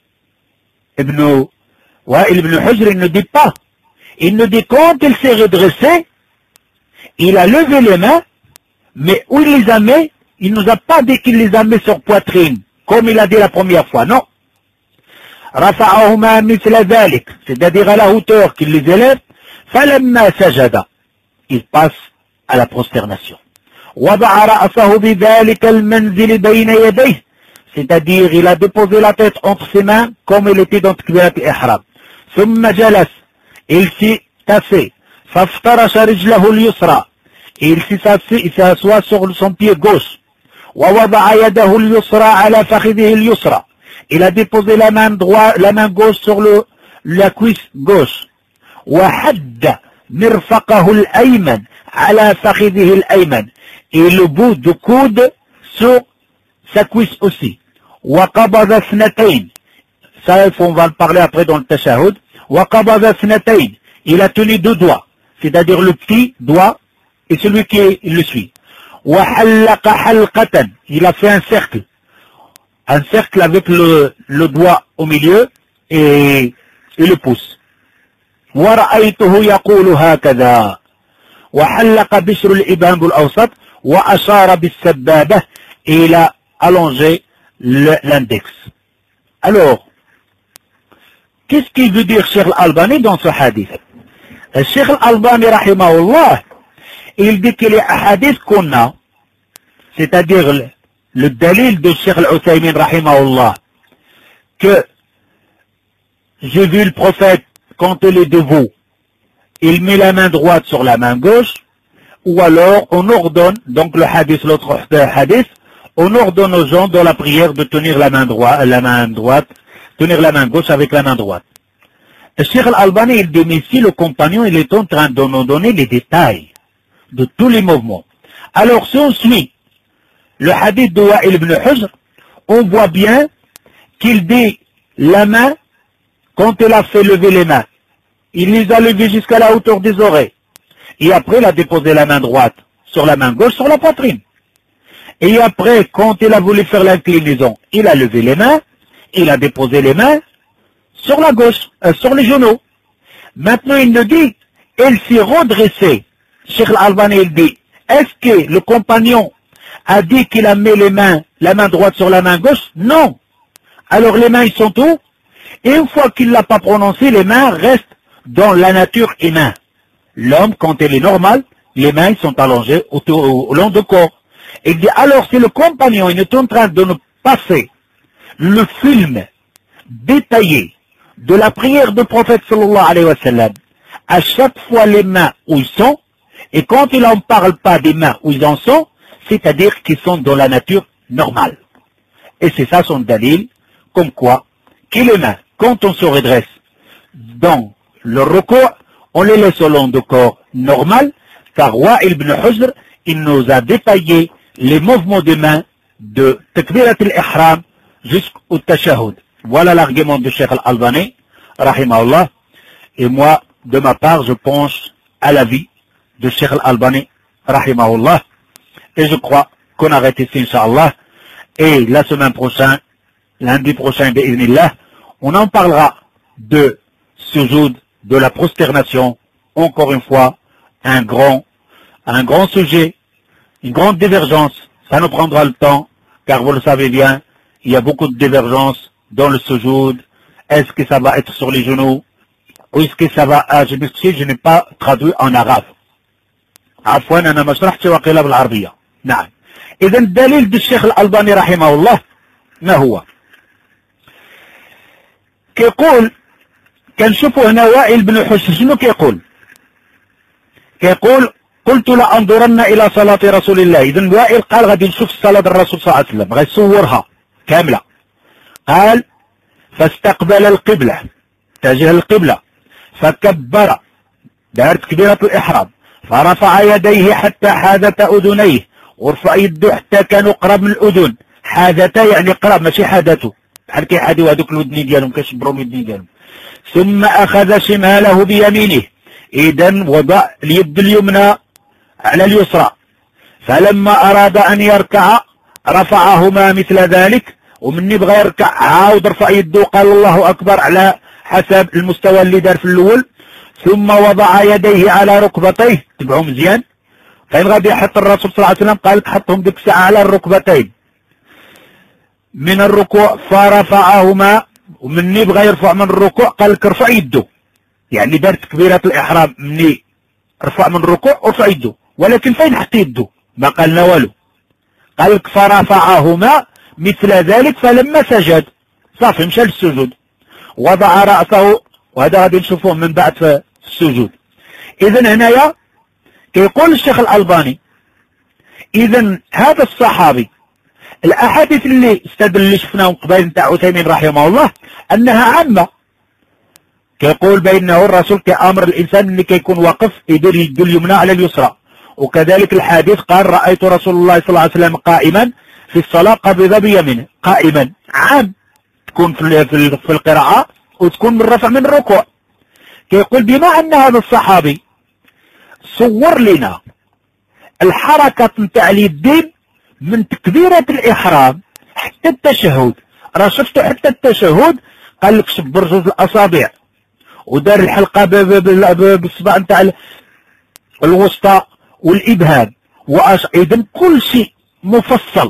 Wa'il ibn Hujr, il ne dit pas. Il ne dit quand il s'est redressé, il a levé les mains, mais où il les a mis, il ne nous a pas dit qu'il les a mis sur poitrine, comme il a dit la première fois, non. Rafa'ahuma mithla dhalik, c'est-à-dire à la hauteur qu'il les élève, falamma sajada, il passe à la prosternation. Wada'a ra'sahu bidhalika al-manzil bayna yadayhi, c'est-à-dire il a déposé la tête entre ses mains, comme il était dans takbirat al-ihram. Thumma jalas, il s'est tassé. فافترش رجله اليسرى. Il s'assoit sur son pied gauche. ووضع يده اليسرى على فخذه اليسرى. Il a déposé la main gauche sur la cuisse gauche. وحد مرفقه الأيمن على فخذه الأيمن. Et le bout du coude sur sa cuisse aussi. وقبض اثنتين. Ça, on va le parler après dans le tashahhud. وقبض اثنتين. Il a tenu deux doigts, c'est-à-dire le petit doigt et celui qui le suit. وحلق حلقة. Il a fait un cercle avec le doigt au milieu et le pouce. ورأيته يقول هكذا. وحلق بشر الإبهام الأوسط وأشار بالسبابة. Et il a allongé l'index. Alors, qu'est-ce qu'il veut dire Cheikh Al-Albani dans ce hadith? Cheikh Al-Albani rahimahullah, il dit que les hadiths qu'on a, c'est-à-dire le dalil de Cheikh Al-Uthaymin rahimahullah, que j'ai vu le prophète quand il est debout, il met la main droite sur la main gauche, ou alors on ordonne, donc le hadith, l'autre hadith, on ordonne aux gens dans la prière de tenir la main droite, tenir la main gauche avec la main droite. Le Cheikh Al-Albani, il dit, mais si le compagnon, il est en train de nous donner les détails de tous les mouvements. Alors, si on suit le hadith de Wa'il ibn Hujr, on voit bien qu'il dit la main, quand il a fait lever les mains, il les a levées jusqu'à la hauteur des oreilles. Et après, il a déposé la main droite sur la main gauche sur la poitrine. Et après, quand il a voulu faire l'inclinaison, il a levé les mains, il a déposé les mains sur la gauche, sur les genoux. Maintenant, il nous dit, il s'est redressé. Cheikh Al-Albani, il dit, est-ce que le compagnon a dit qu'il a mis les mains, la main droite sur la main gauche? Non. Alors les mains, ils sont où? Et une fois qu'il ne l'a pas prononcé, les mains restent dans la nature humaine. L'homme, quand il est normal, les mains ils sont allongées au long du corps. Il dit, alors si le compagnon il est en train de nous passer le film détaillé de la prière du prophète sallallahu alayhi wa sallam, à chaque fois les mains où ils sont, et quand il n'en parle pas des mains où ils en sont, c'est-à-dire qu'ils sont dans la nature normale. Et c'est ça son dalil, comme quoi, que les mains, quand on se redresse dans le recours, on les laisse au long du corps normal, car Wa'il ibn Hujr, il nous a détaillé les mouvements des mains de Takbirat al-Ihram jusqu'au Tashahhud. Voilà l'argument de Cheikh Al-Albani, rahimahullah. Et moi, de ma part, je penche à l'avis de Cheikh Al-Albani, rahimahullah. Et je crois qu'on arrête ici, Inch'Allah. Et la semaine prochaine, lundi prochain, bi'idhnillah, on en parlera de sujoud, de la prosternation. Encore une fois, un grand sujet, une grande divergence. Ça nous prendra le temps, car vous le savez bien, il y a beaucoup de divergences dans le sujoud. Est-ce que ça va être sur les genoux? Ou est-ce que ça va... je m'excuse, je n'ai pas traduit en arabe. عفوا أنا ما شرحتش وقيل بالعربية. نعم. إذا الدليل الشيخ الألباني رحمه الله ما هو؟ كيقول كنشوفوا هنا وائل بن حجر شنو كيقول؟ كيقول قلت لأنظرن إلى صلاة رسول الله. إذا وائل قال غادي نشوف صلاة الرسول صلى الله عليه وسلم، غادي يصورها كاملة. قال فاستقبل القبلة، اتجه القبلة، فكبر، دار تكبيرة الإحرام، فرفع يديه حتى حاذتا أذنيه، ورفع يده حتى كانوا قرب من الأذن. حاذتا يعني قرب ماشي حاذته، بحال كيحاذيو هذوك الودنين ديالهم كيشبروا من الودنين ديالهم. ثم أخذ شماله بيمينه، إذا وضع اليد اليمنى على اليسرى، فلما أراد أن يركع رفعهما مثل ذلك، ومني بغى يركع عاود رفع يده وقال الله أكبر على حسب المستوى اللي دار في الأول. ثم وضع يديه على ركبتيه، تبعوا مزيان، فين غادي يحط الرسول صلى الله عليه وسلم قال حطهم ديك الساعة على الركبتين من الركوع، فرفعهما، ومني بغى يرفع من الركوع قال لك ارفع يده، يعني دار تكبيرة الإحرام مني رفع من الركوع ورفع يده، ولكن فين حط يده؟ ما قالنا والو، قال لك فرفعهما مثل ذلك، فلما سجد صافي مشى للسجود، وضع رأسه، وهذا غادي نشوفوه من بعد في السجود. إذن هنايا كيقول الشيخ الألباني إذن هذا الصحابي الأحاديث اللي استدل اللي شفناهم قبيل نتاع عثيمين رحمه الله أنها عامة، كيقول بأنه الرسول كأمر الإنسان اللي كيكون واقف يدير يده اليمنى على اليسرى، وكذلك الحديث قال رأيت رسول الله صلى الله عليه وسلم قائما في الصلاة قبض بيمينه، قائما عام تكون في القراءة وتكون من رفع من الركوع. كيقول بما أن هذا الصحابي صور لنا الحركة نتاع اليدين من تكبيرة الإحرام حتى التشهد، راه شفتوا حتى التشهد قال لك شبر جوج الأصابع ودار الحلقة بالصباع نتاع الوسطى والإبهام إذن كل شيء مفصل.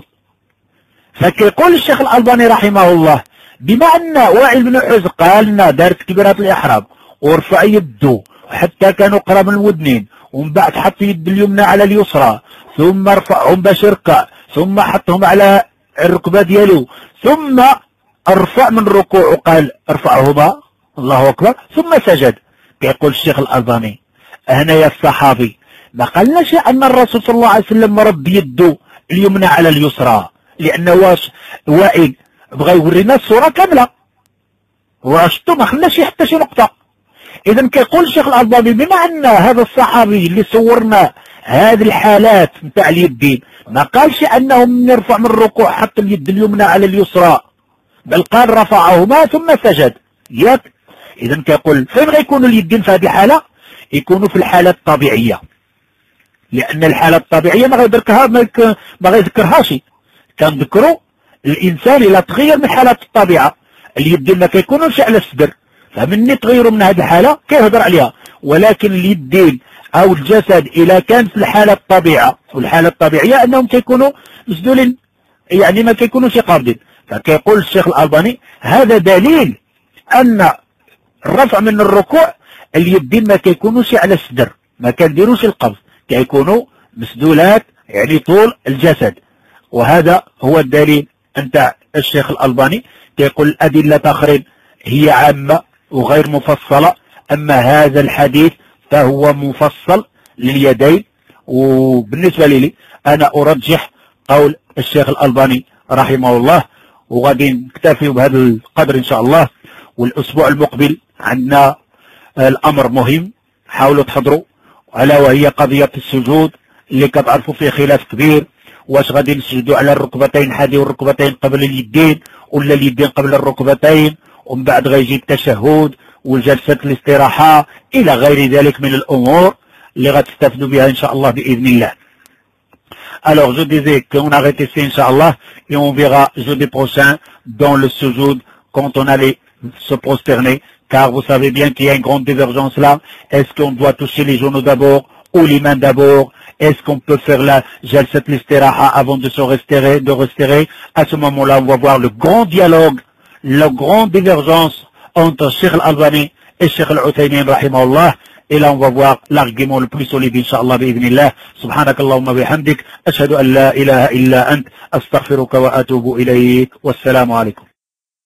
فكيقول الشيخ الألباني رحمه الله بما أن وائل بن حجر قال لنا دار تكبيرات الإحرام ورفع يده حتى كانوا قرب من الودنين، ومن بعد حط يد اليمنى على اليسرى، ثم رفعهم باش يركع، ثم حطهم على الركبة ديالو، ثم ارفع من الركوع وقال ارفعهما الله أكبر، ثم سجد. كيقول الشيخ الألباني هنايا الصحابي ما قالناش أن الرسول صلى الله عليه وسلم رد يده اليمنى على اليسرى، لأن وائل بغى يورينا الصورة كاملة، واشتو ما خلاش حتى شي نقطة. إذا كيقول الشيخ الألباني بما أن هذا الصحابي اللي صورنا هذه الحالات نتاع اليدين ما قالش أنه من يرفع من الركوع حط اليد اليمنى على اليسرى، بل قال رفعهما ثم سجد، ياك؟ إذا كيقول فين غيكونوا اليدين في هذه الحالة؟ يكونوا في الحالة الطبيعية، لأن الحالة الطبيعية ما غيذكرهاش. كان ذكروا الإنسان إلا تغير من حالة الطبيعة اليدين ما كيكونوش على الصدر، فمن تغيروا من هذه الحالة كيهضر عليها، ولكن اليدين أو الجسد إلا كان في الحالة الطبيعة، والحالة الطبيعية أنهم كيكونوا مسدولين، يعني ما كيكونوش قابضين. فكيقول الشيخ الألباني هذا دليل أن الرفع من الركوع اليدين ما كيكونوش على الصدر، ما كنديروش القبض، كيكونوا مسدولات يعني طول الجسد. وهذا هو الدليل نتاع الشيخ الألباني. كيقول الأدلة تخرج هي عامة وغير مفصلة، أما هذا الحديث فهو مفصل لليدين. وبالنسبة لي أنا أرجح قول الشيخ الألباني رحمه الله، وغادي نكتفي بهذا القدر إن شاء الله. والأسبوع المقبل عندنا الأمر مهم حاولوا تحضروا، ألا وهي قضية السجود اللي كتعرفوا فيه خلاف كبير، واش غادي نسجدوا على الركبتين حادي والركبتين قبل اليدين، ولا اليدين قبل الركبتين، ومن بعد غيجي التشهد والجلسة الاستراحة إلى غير ذلك من الأمور اللي غتستفدوا بها إن شاء الله بإذن الله. Alors je disais qu'on arrête ici Inch'Allah et on verra jeudi prochain dans le sujoud quand on allait se prosterner, car vous savez bien qu'il y a une grande divergence là. Est-ce qu'on doit toucher les genoux d'abord ou les mains d'abord? Est-ce qu'on peut faire la jalsat l'istiraha avant de se restaurer? À ce moment-là, on va voir le grand dialogue, la grande divergence entre Cheikh Al-Albani et Cheikh Al-Uthaymin rahimahullah. Et là, on va voir l'argument le plus solide, Inch'Allah, bi'idhnillah. Subhanakallahumma bihamdik. Ashhadu an la ilaha illa ant. Astaghfiruka wa atubu ilayk. Wassalamu alaikum.